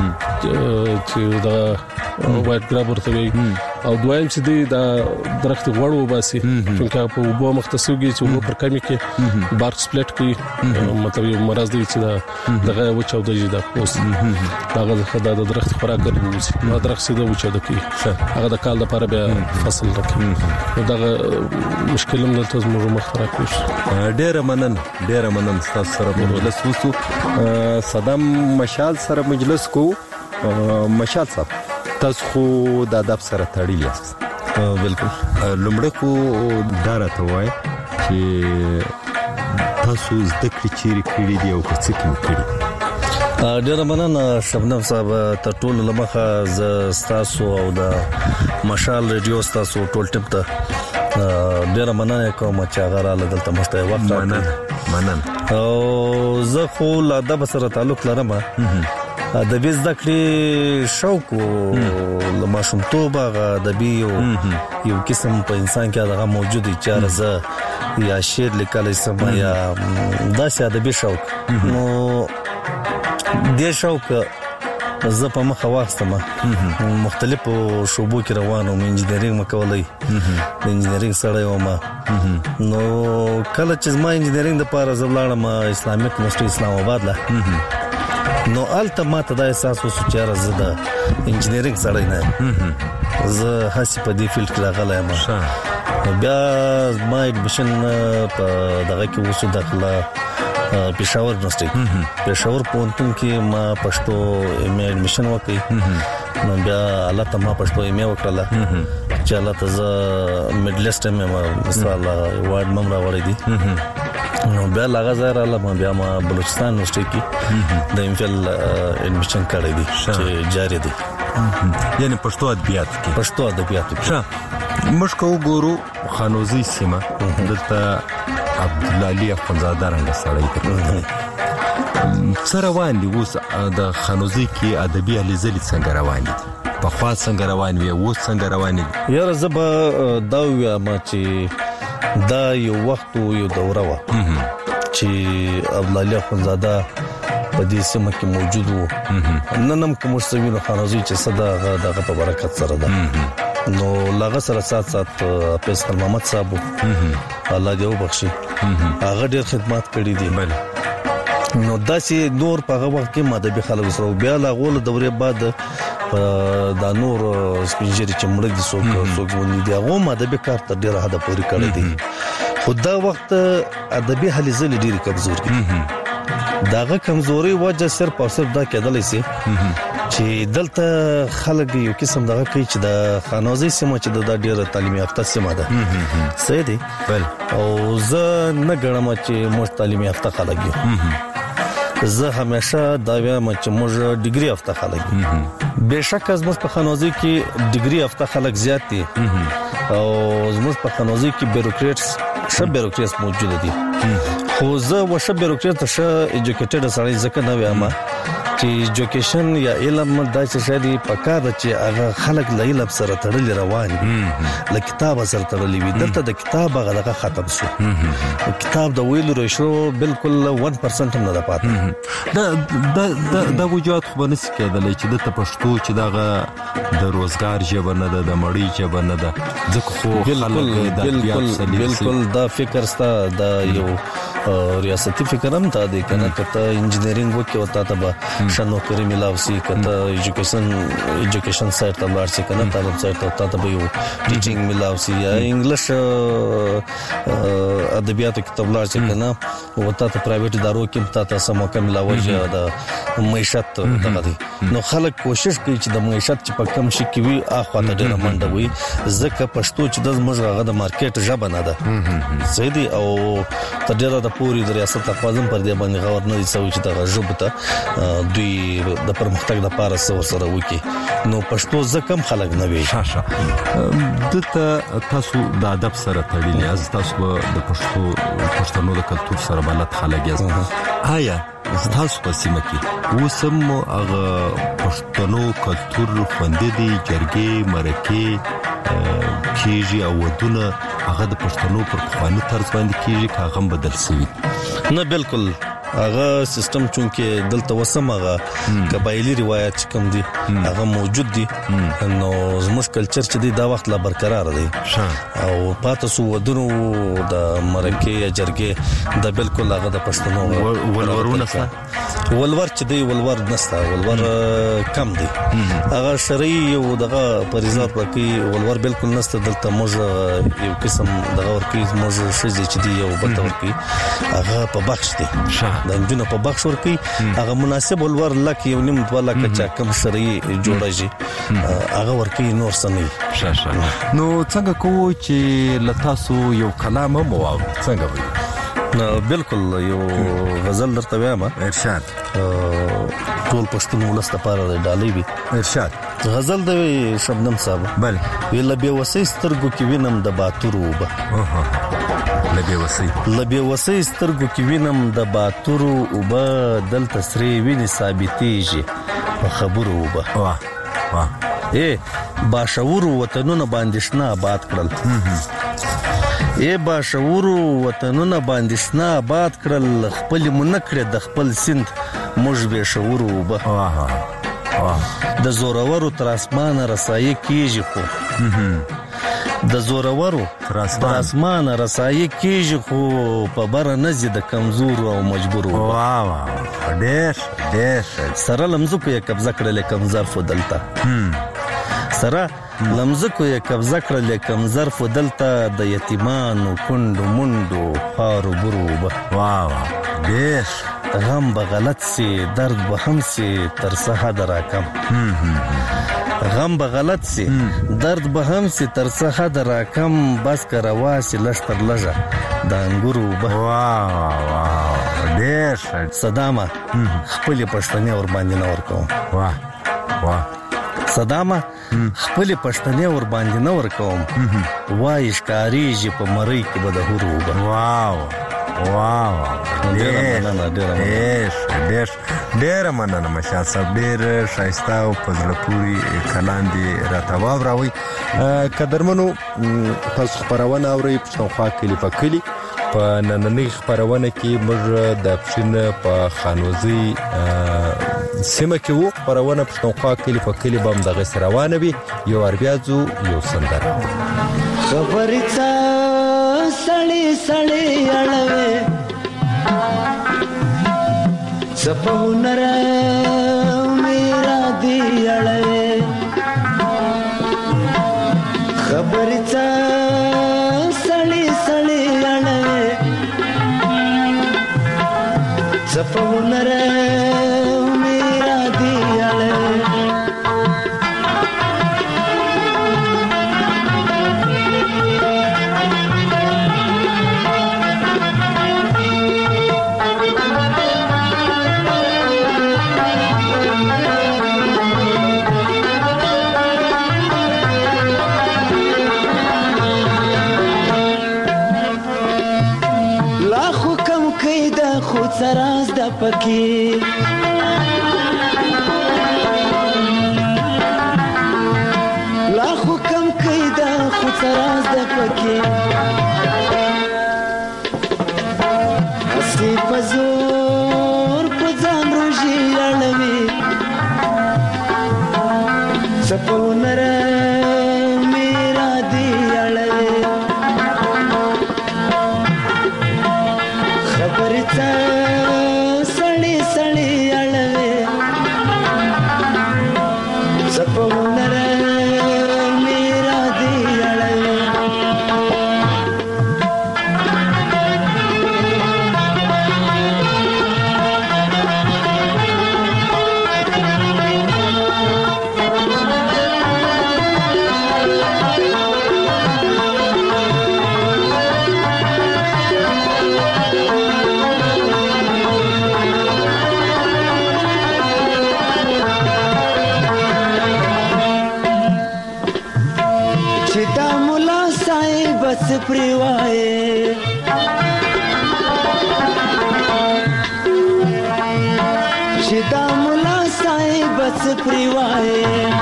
چې دا وایټ ګراب ورته وي او دویم چې دی دا درخت غوړو باسي چې په وبو مختصوږي چې وبو پر کمی کې بارک سپلیټ کې مطلب یو مرز دی چې دا دغه وچو د جدا پوس دغه خدای د درخت خوراک ګرځي نو درخت سیده وچو د کی هغه د کال لپاره بیا فصل راکړي دغه مشکل هم دلته زموږ مخ راکړي ډېر منن تاسو سره په مجلس وسو صدام مشال سره مجلس کو مشال صاحب تاسو خو د ادب سره تړلی یاست بالکل لومړی خو دا راته وایي چې تاسو زده کړې چیرې کړي دي او څه کې کړي ډېر مننه شبنم صاحب تر ټولو لمخه ز تاسو او د مشال ریډیو تاسو ټول ټپ ته ډېر مننه کوم چې هغه را لدلته مشته وخت مننه او زه خو له ادب سره تعلق لرم د بیز دکړې شوق او ماشومتوب د بیو یو قسم په انسان کې هغه موجود دی چې زه یا شعر لیکل سم یا داسې ادبي شوق نو دې شوق زه په مخه واستم مختلفو شوبو کې روانم انجینرینګ مکولای د انجینرینګ سره ومه نو کله چې ما انجینرینګ د پاره زبلاړم اسلامیک یونیورسيټي اسلام آباد لا نو الته ماته دا احساس وسو چې راځه د انجینرینګ سره نه زه هڅه په دې فیلډ کې راغلی یم بیا ما ایډمیشن په دغه کې وسو داخله پېښور یونیورسيټي پېښور پونتون کې ما پښتو ایم ایډمیشن وکړ نو بیا الله ته ما پښتو ایم وکړه چې الله ته زه میډلیسټ مې مثلا وارد مم راوړی دي نو بیا لاغه زهر الله بیا ما بلوچستان یونیورسيټي کې د ام فل ایډمیشن کړی دی چې جاری دی یعنی پښتو ادبیات کې مشکو ګورو خانوزي سیمه دلته عبد الله علي افغانزاده رنګ سړی سره باندې اوس د خانوزي کې ادبي الیزلی څنګه روان دي په خوا څنګه روان وي اوس څنګه روان دي یاره زبا دا ما چې دا یو وخت یو دوره و چې عبد الله علي اخوندزاده په دې سیمه کې موجود وو نن هم کوم څه وینو خانوزي چې صدا دغه په برکت سره ده نو لاغه سره سات پیسل محمد صاحب الله دې وبخشي هغه ډېر خدمات کړې دي نو داسې نور په هغه وخت کې ماده خلک سره بیا لا غول دورې بعد دا نور سپینجری چې مړ دي څوک ونی دی هغه ماده به کار تر ډیره حد پورې کړی دی خو دا وخت ادبي حل زل ډیره کمزور دي داغه کمزوري وجه صرف او صرف دا کېدلی سي چې دلته خلک یو قسم دغه کوي چې د خانوزي سیمه چې د ډیره تعلیم یافته سیمه ده صحیح دی او زه نه ګڼم چې موږ تعلیم یافته خلک یو زه همیشه دا وایم چې موږ ډیګري یافته خلک یو بهشکه زموږ په خانوزي کې ډیګري یافته خلک زیات دي او زموږ په خانوزي کې بیروکریټس موجود دي خو زه وشه بیروکریټ شه ایجوکیټډ سړی ځکه نه وایم چې ایجوکیشن یا علم د څه په کار چې هغه خلک له علم سره تړلي روان دي له کتاب سره تړلي وي دلته د کتاب هغه ختم شو کتاب د ویلو رشو بالکل 1% هم نه پاتې دا وجود خو نه سکیدل چې د پښتو چې دغه د روزګار ژبه نه ده د مړی ژبه نه ده ځکه خو خلک د بالکل دا فکر ستا د یو ریاستي فکر هم تا دی کنه کته انجینرینګ وکي وتا ته شنو کری ملاوسی کته ایجوکیشن سایت ته ورسې کنه تعلیم سایت ته ته به یو ټیچینګ ملاوسی یا انګلیش ادبیات کتاب ورسې کنه وتا ته پرایویټ ادارو کې ته سموکه ملاوي د معیشت دغه دي نو خلک کوشش کوي چې د معیشت چې په کم شي کې وي اخوا ته ډېر منډه وي ځکه پښتو چې د مجرغه د مارکیټ ژبه نه ده صحیح دي او ته ډېر د پوری د ریاست اقوام پر دې باندې غور نه دي سوي چې د ژبه ته دوی د پرمختګ لپاره سره وکي نو پښتو ځکه خلک نه وي شاشه دته تاسو د ادب سره تړلې از تاسو د پښتنو د کلتور سره بلد خلک یې آیا تاسو په سیمه کې وسم هغه پښتنو کلتور خوندې دي جرګې مرکې کیږي او ودونه هغه د پښتنو پر خواني طرز باندې کیږي هغه بدل شوی نه بالکل هغه سیستم چونکه دلته وسم هغه قبایلی روایت کم دي هغه موجود دي نو زموږ کلچر چې دی دا وخت لا برقرار دی او پاتې سو ودونو د مرکه یا جرګې د بالکل هغه د پښتنو ولورونه ولور چې دی ولور نستا ولور کم دی هغه شرعي یو دغه پریزار پکې ولور بالکل نستا دلته موږ یو قسم دغه ورکی موږ شې چې دی یو بل ورکی هغه په بخش دی د انجونو په بخش ورکی هغه مناسب ولور لک یو نیم 2 لک چا کم شرعي جوړږي هغه ورکی نور سمي شاشه نو څنګه کوو چې لتاسو یو کلام مو څنګه وي نو بالکل یو غزل درته وایم ارشاد ټول پښتون ولست لپاره ډالۍ وي ارشاد غزل د شبنم صاحب بل ویل به وسې سترګو کې وینم د باتورو وبه لبه وسې سترګو کې وینم د باتورو وبه دلته سری ویني ثابتېږي په خبرو وبه واه باشعور وطنونه باندې شنه آباد کړل باشعور وطنونه باندې شنه آباد کړل خپل منکړه د خپل سند موږ به شعور وبه د زورورو تر اسمانه رسایي کیږي خو د زورورو تر اسمانه رسایي کیږي خو په بر نه زی د کمزور او مجبور ډېر سره لمزو کې قبضه کړل کمزار فدلتا سره لمزو کې قبضه کړل کمزار فدلتا د یتیمانو کندو منډو خارو بروبه ډېر غم به غلط سي درد به هم سي تر سحه دراکم غم به غلط سي درد به هم سي تر سحه دراکم بس کرواسي لشتر لژه د انګورو به ډېر صدامه خپل پښتنې ور باندې نور کوم صدامه خپل پښتنې ور باندې نور کوم وای ښکاریږي په مړی کې به د هورو به ډېر مننه مشال صاحب ډېر شایسته او پزله پوری کلام دی راته واوروي قدرمنو تاسو خبرونه اوري پښتونخوا کلی په کلی په نننۍ خبرونه کې موږ د پښین په خانوزي سیمه کې وو. خبرونه پښتونخوا کلی په کلی بم دغه روانه وي. یو اربیازو یو سندره خبرې څه سړی سړی اړوي سپهونر میرا دی اړوي خبرې څه سړی سړی اړوي سپهونر میرا دی اړوي سراز د پکی لا حکم کیدا خو سراز د پکی اسی پزور پزان روجی اړوي سپونر میرا دی اړوي خبرې څه پریوائے شدا ملا سائیں بس پریوائے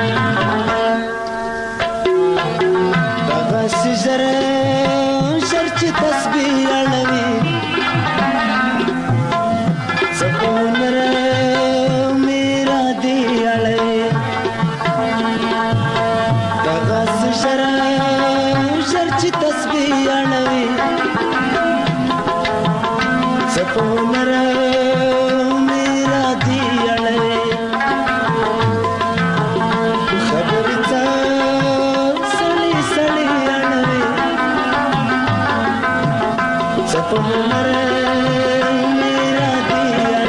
دغه سجر شرچ تسبیح اړوي سپونر میرا دی اړوي دغه سجر شرچ تسبیح اړوي سپونر میرا دی اړوي خبرې څه سړی سړی اړوي سپونر میرا دی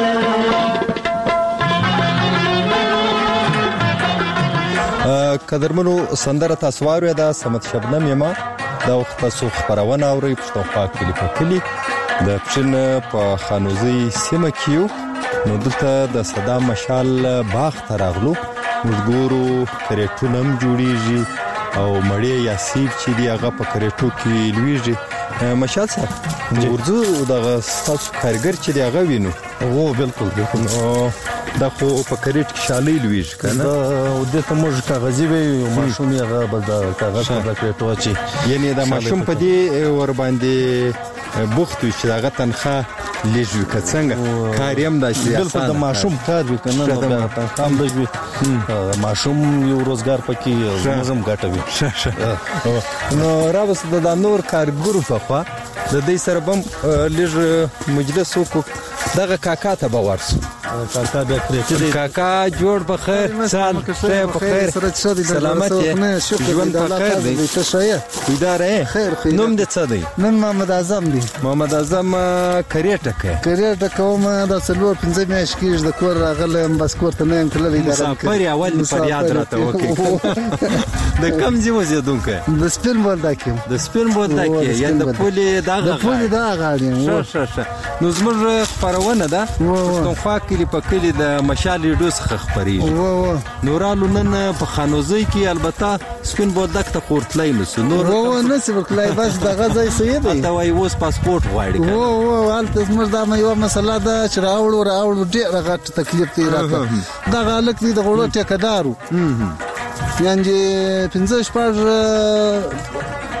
اړوي. قدرمنو سندره تاسو واورئ دا سمت شبنم یما دا وخت تاسو خبرونه اورئ پښتونخوا کلی په کلی د پښین په خانوزي سیمه کې نو دلته د صدا مشال باغ ته راغلو. موږ ګورو کریټونه هم جوړیږي او مړی یا سیب چې دی هغه په کریټو کې لویږي. مشال صاحب ورځو دغه تاسو کارګر چې دی هغه وینو. او بالکل دا خو په کریټ کې شالې لویږي کنه او دته موږ کاغذي وي ماشوم یې هغه بل دا کاغذ په کریټو اچي یعنی دا ماشوم په دې ور باندې بوخت چې هغه تنخواه لږ وي که څنګه کار یې هم داسې بالکل د ماشوم کار وي که نه نو بیا تنخواه هم لږ وي ماشوم یو روزګار پکې زموږ هم ګټه وي. نو راوسته د نور کارګرو په خوا د دې سره به هم لږ مجلس وکړو. دغه کاکا ته به ورسو. کاکا بیا کریټي دی. کاکا جوړ په خیر سال ته په خیر سلامت یې ژوند په خیر دی ته شایه بیدار یې خیر نوم دې څه دی؟ نن محمد اعظم دی. محمد اعظم کریټه کوم دا څلور پنځه میاشتې کېږي د کور راغلم بس کور ته نه یم تللی. مسافر یې اول پر یاد راته وکړي. د کوم ځای اوسېدونکی؟ د سپین بولدک یم. د سپین بولدک یې یعنې د پولې دغه غاړې یم. ښه نو زموږ خپرونه ده پښتونخوا کلي په کلي د مشال ریډیو څخه خپرېږي. نو رالو نن په خانوزۍ کې البته سپین بولدک ته خورتلی نسو نور نسي ورتلی بس دغه ځای صحیح دی. هلته وایي اوس پاسپورټ غواړي هلته زموږ دا یوه مسله ده چې راوړو ډېره غټ تکلیف دی راته. دغه هلک دی د غوړو ټیکهدار و یعنې 15 شپږ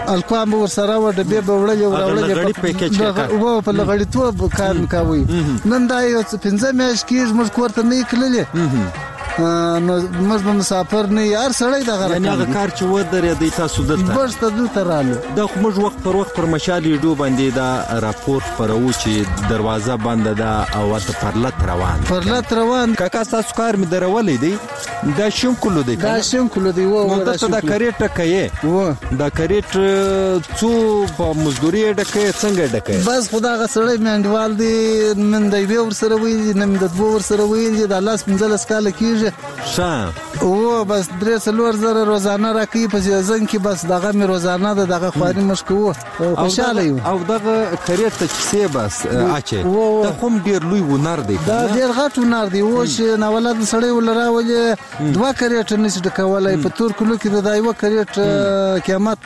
الکوام ورسره و ډبې به وړلې غړي پیکیج و په لغړیتوب کار کوي نن دا یو 15 میاشت کې موږ کورته نه کړلې نو موږ به مسافر نه یار سړی د غره یعنی هغه کار چې و درې د تاسو دلته برسته دلته رالو د موږ وخت پر وخت پر مشال ریډیو باندې دا راپور خبرو چې دروازه بنده ده او ته پرلت روان کاکا تاسو کار می درولې دی دا شوم کولو دی و دا کریټه کوي دا کریټ څو په مزدوري ډکه څنګه ډکه بس خدا غ سړی منډوال دی من دی ور سره وی نن د دوه ور سره وی د الله 15 کال کېږي او بس 3-4 روزانه راکې په ځین کې بس دغه می روزانه دغه خواري مشکو خوشاله یو او دغه کریټ ته چې بس اچي ته کوم ډیر لوی ونر دی دا ډیر غټ ونر دی و چې نو ولادت سړی ولراولې دوه کریټ نشي ډکولای په تور کلو کې د یو کریټ قیمت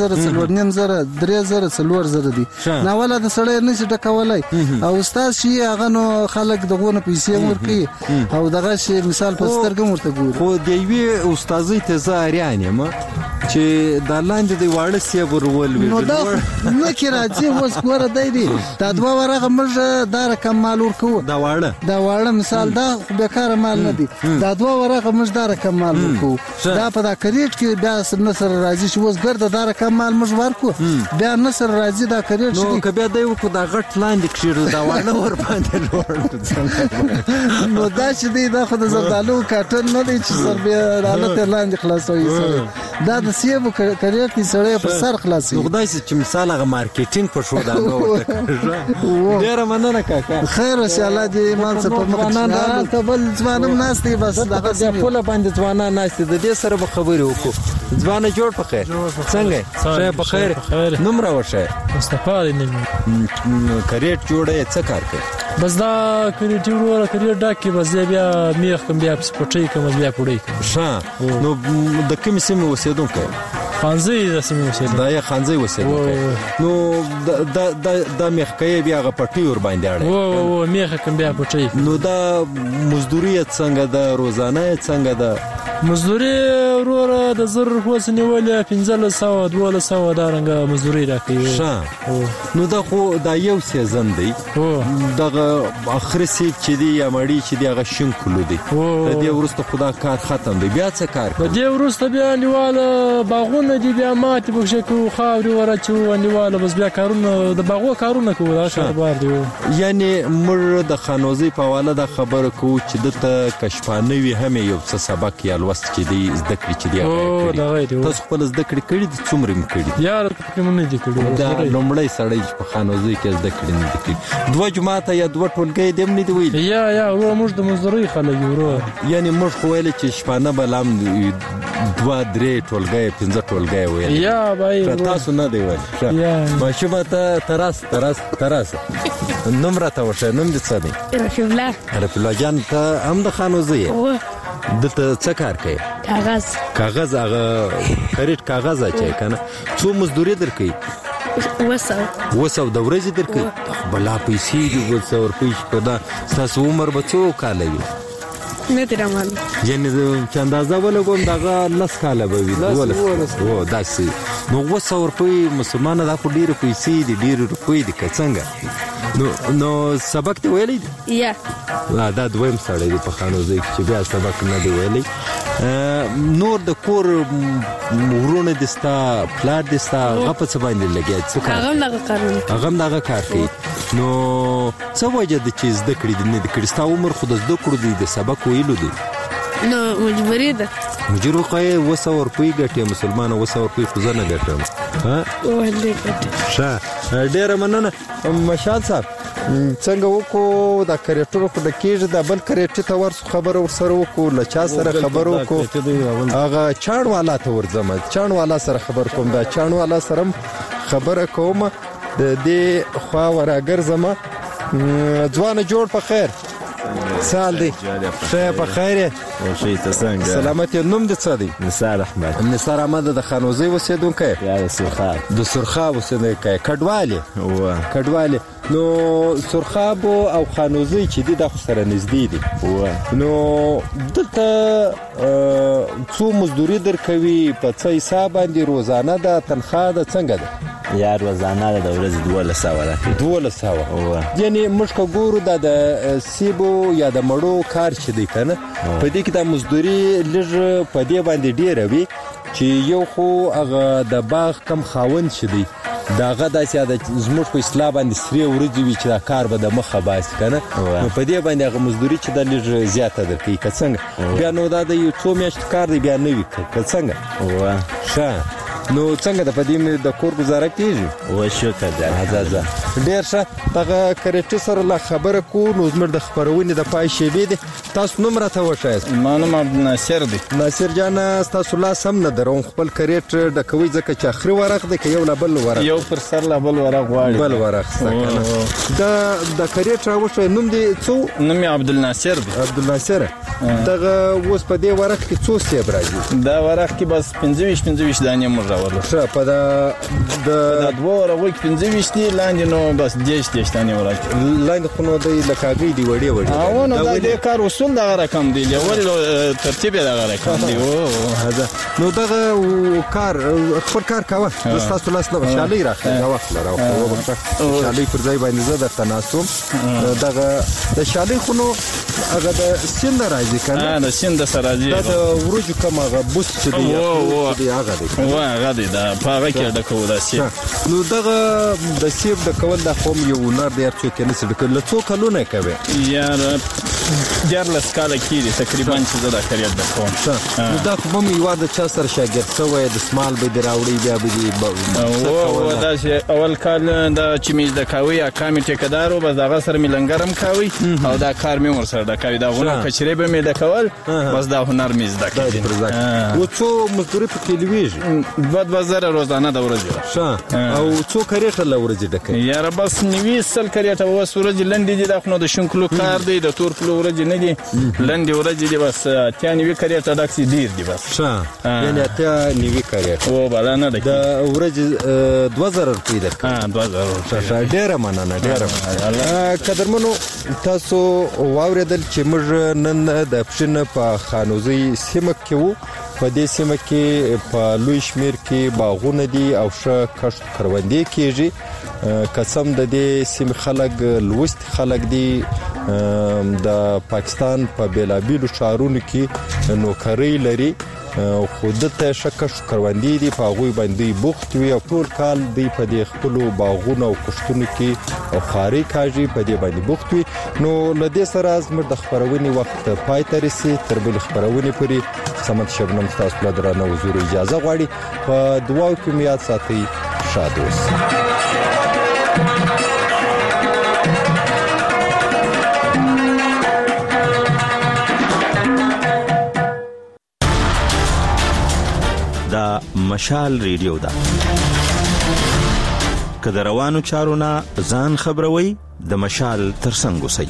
15,000 دی نو ولادت سړی نشي ډکولای او استاد شي هغه نو خلک دغه پیسې ورکي او دغه شي مثال په سترګم ورته ګوري خو دی وی استادي ته زاریانه ما چې د لاندې دی واړه سی ورول وی نو دا نه کی راځي اوس ګوره دی دا دوه ورغه موږ دا رقم مال ورکو دا واړه مثال دا بیکار مال نه دی دا دوه ورغه موږ دا رقم مال ورکو دا په دا کریټ کې بیا نصر راځي چې اوس ګرځه دا رقم مال موږ ورکو بیا نصر راځي دا کریټ نو کبه دی کو دا غټ لاندې کړو دا واړه ور باندې لوړ نو دا چې دی دا خو د زردالو کارټن نه دی چې سر بیا حالت لاندې خلاصوي دا د سیبو کریټ کې سړی په سر خلاصي خدای چې مثال هغه مارکیټینګ په شو دا نو ډیر مننه کاکا خیر ان شاء الله دې مان څه په مخانه ته بل ځوانم ناشتي بس دغه خپل باندې ځوانان ناشتي د دې سره به خبرې وکړو ځوانه جوړ په خیر څنګه شه په خیر نمبر وشه مصطفی دې کریټ جوړه څه کار کوي بس دا کریټ ورو کریټ ډاکي بس بیا میخ کوم بیا سپټي کوم بیا پړې ښه نو د کوم سیمه اوسېدونکو خانزي د سیمه اوسېدونکو دا یې خانزي اوسېدونکو نو دا میخ کوي بیا غ پټي ور باندې اړه او میخ کوم بیا پټي نو دا مزدوري څنګه د روزانه څنګه د مزدوري ورو د زر هوس نیولې 1500 دا رنګ مزدوري راکوي نو دا خو دا یو سیزن دی دغه اخر سي چې دی یا مړی چې دی هغه شین کولو دی د دې ورسته خدا کار ختم دی بیا څه کار کوي د دې ورسته بیا نیواله باغونه دی بیا ماته بخښه کو خاوري ورچو نیواله بس بیا کارونه د باغو کارونه کوي دا خبر دی یعنی مر د خانوزي په حواله د خبره کو چې د کشفانه وی هم یو څه سبق یا لوست چې دی زده کړی چې دی تاسو خپل زده کړی د څومره کړی یار کوم نه دی کړی دا لومړی سړی په خانوزي کې زده کړی نه دی کړی دوه جماعت یا دوه ټولګي دیم نه دی ویل یا موږ د مزدوري خلک یو یعنی موږ خو ویل چې شپانه بلام 2-3 ټولګي 15 ټولګي ویل یا بای تاسو نه دی ویل ماشومه ته تراس نمبر ته وشه نوم دې څه دی رفیق الله جان ته هم د خانوزي دته څه کار کوي کاغذ هغه کریټ کاغذ اچي کنه څو مزدوري درکې وسو د ورځې درکې بلا پیسې دی وسو ور پیسې په دا تاسو عمر به څو کال وي نه درمال یعنی چې اندازه ولګوم دغه لس کاله به وي و داسې نو وسو ور په مسلمان دا خو ډیر پیسې دي ډیر روپۍ دي څنګه نو سبق ته ویلې یا لا دا دویم سړی دی په خانوزي چې بیا سبق نه دی ویلې نور د کور ورونه دستا پلار دستا غپ څه باندې لګیا څه کار هغه دغه کار کوي نو څه وجه د چیز د کړې د نه د کړستا عمر خود د کړو دی د سبق ویلو دی نو مجبوری ده مجبور کوي وسور پی ګټي مسلمان وسور پی خو نه ګټم ها ولې ګټه ښه ډیر مننه مشال صاحب څنګه وکړو دا کریټو کو د کېږي د بل کریټ ته ورس خبر ور سره وکړو لچا سره خبر وکړو هغه چاڼ والا ته ورځم چاڼ والا سره خبر کوم دا چاڼ والا سره خبره کوم د دې خوا ورګرځم ځوان جوړ په خیر سال دی شه په خیر شي ته څنګه سلامت نوم دې څه دی نثار احمد د خانوزي اوسېدونکی یا د سرخاب اوسېدونکی کډوالي نو سرخاب او خانوزي چې د سره نږدې دي نو دلته څو مزدوري درکوي په څه حساب باندې روزانه ده تنخواه ده څنګه ده یا روزانه د ورځې 1200 یعنی موږ ګورو د سیبو یا د مړو کار چې دی کنه په دې کې د مزدوري لږ په دې باندې ډیر وي چې یو خو هغه د باغ کم خاوند شدی داغه داسې د زموږ په اصلاح باندې سری ورځي وی چې دا کار به د مخه باس کنه نو په دې باندې هغه مزدوري چې د لږ زیاته درکې که څنګه بیا نو دا د یو څو میاشتې کار دی بیا نه وي که څنګه ښه نو څنګه د پدې د کور گزاره کیږي او شکر ده ډیر ښه دغه کرېټ سره لا خبره کو نو زموږ د خبرونې د پای شیبې دي تاسو نوم راته وښایاست ما نوم عبدالناصر دی ناصر جان تاسو لا سم نه درو خپل کرېټ د کوي ځکه چې اخري ورق دی که یو لا بل ورق یو پر سر لا بل ورق غواړي بل ورق سکنه د کرېټ راوښه نوم دی څو نوم عبدالناصر دی عبدالناصر دغه اوس په دې ورق کې څو سیب راځي دا ورق کې بس 25 دانې موږ راوړو ښه په د دوه ورقو کې 25 دي لاندې نو بس 10 دانې ورکړي لاندې خو نو د لکاګي دی وړي نو دا د کار اصول دغه رقم دی ول ترتیب دغه رقم دی نو دغه کار خپل کار کاوه تاسو لاس له شالي راخلي دا وخت لره او شالي پر ځای باندې زه د تناسب دغه د شالي خو نو هغه د سیند راځي کنه د سیند سره راځي دا د ورجو کوم هغه بوس چې دی هغه دی غادي دا پاغه کې د کو دا سیب نو دغه د سیب د کول د قوم یو نار دی چې کنه څه د کله څو کلونه کوي یار جارلس کاله کې تقریبا چې زړه کړی د قوم نو دا کوم یو د چا سره شاګرد سوې د سمال به دراوړي بیا به او دا چې اول کال دا چې میز د کاوي اکامې ټیکدارو بس دغه سره ملنګرم کاوي او دا کار مې ور سره د کاوي دا غوڼه کچري به مې د کول بس دا هنر میز د کړی او څو مزدوري په کې لويږي 2000 روزانه د ورځې او څو کریټه ل ورځې د کوي یاره بس 90 کریټه وس ورځې لنډې دي د خنو د شنکلو کار دی د تور کلو ورځې نه دي لنډې ورځې دي بس 90 کریټه داکسي ډیر دي بس یعنی 90 کریټه او بالا نه د ورځې 2000 روپۍ ده 2000 ډیره مننه ډیره قدرمنو تاسو واوریدل چې موږ نن د پښنه په خانوزي سیمه کې وو په دې سیمه کې په لوی شمیر کې باغونه دي او ښه کښت کروندې کېږي قسم د دې سیمه خلک لوست خلک دي د پاکستان په بیلابیلو شهرونو کې نوکری لري خود ته شکه کروندې دي په غوي باندې بوخت وي او ټول کال دی په دې خپل باغونو او کښتونو کې او خاري کاږي په دې باندې بوخت وي نو لدې سره زموږ د خبرونې وخت پای ته رسي تر بل خبرونې پورې سمت شبنم تاسو له درنو حضور اجازه غواړي په دعاو کې میاد ساتي شاد اوسئ دا مشال ریډیو دا کله روانو چارونه ځان خبروي د مشال ترڅنګ اوسئ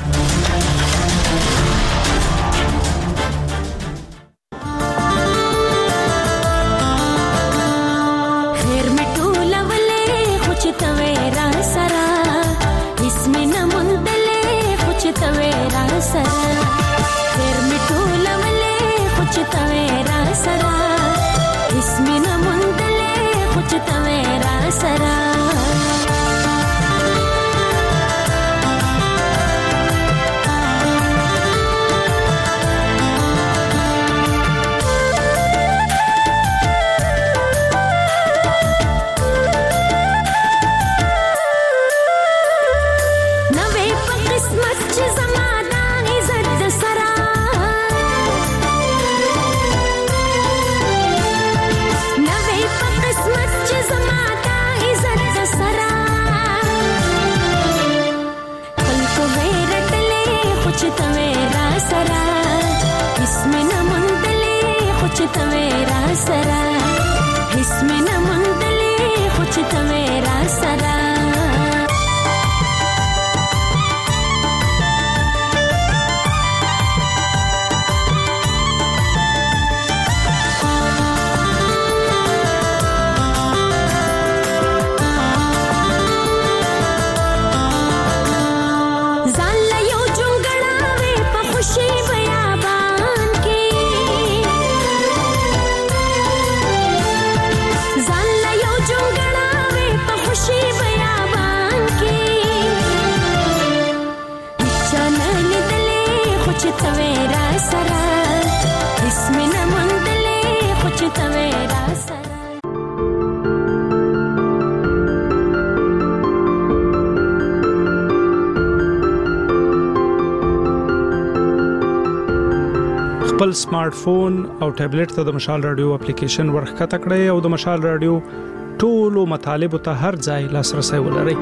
سمارټ فون او ټابلیټ ته د مشال رادیو اپلیکیشن ورخکته کړئ او د مشال رادیو ټولو مطالب ته هر ځای لاسرسي ولرئ.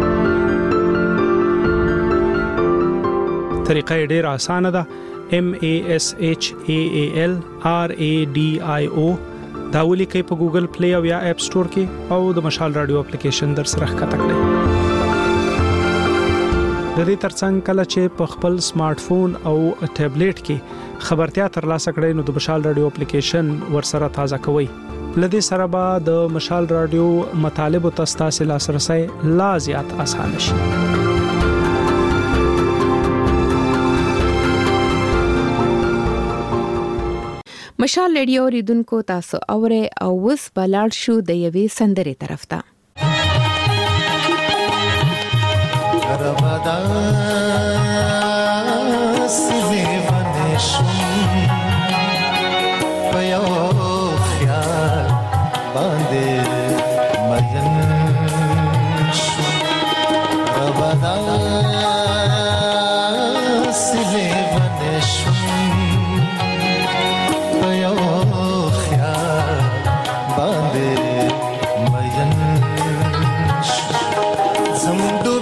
طریقه ډېره اسانه ده. MASHAALRADIO دا ولیکئ په ګوګل پلی او یا اپ سٹور کې او د مشال رادیو اپلیکیشن در سره ښکته کړئ. د دې ترڅنګ کله چې په خپل سمارټ فون او ټابلیټ کې خبرتیا ترلاسه کړئ نو د مشال رادیو اپلیکیشن ورسره تازه کوئ. لدې سره به د مشال رادیو مطالب او تاسو لاسرسي لا زیات اسانه شي. مشال رادیو ریدونکو تاسو اوره او وس بلال شو د یوې سندرې طرف ته. ربدا سوي ونشم پيو خيال باندې مين شو ربدا سوي ونشم پيو خيال باندې مين شو زمدو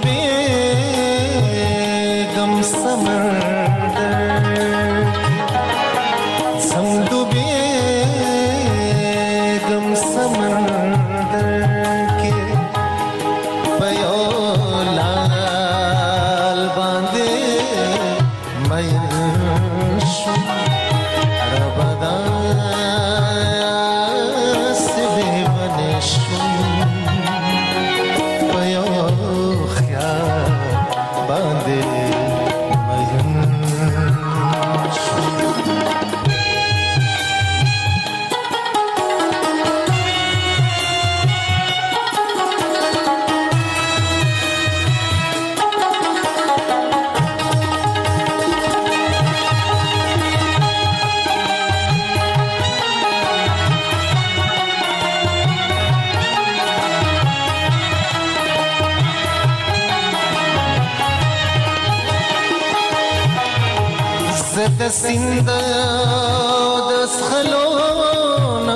سند د سخلونا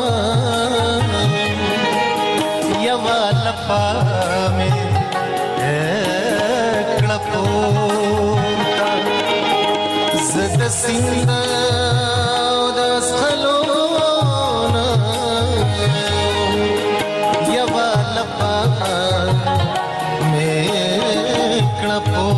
یوا لپا می کړپو زد سند د سخلونا یوا لپا می کړپو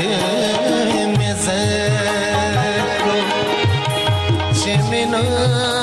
Gemini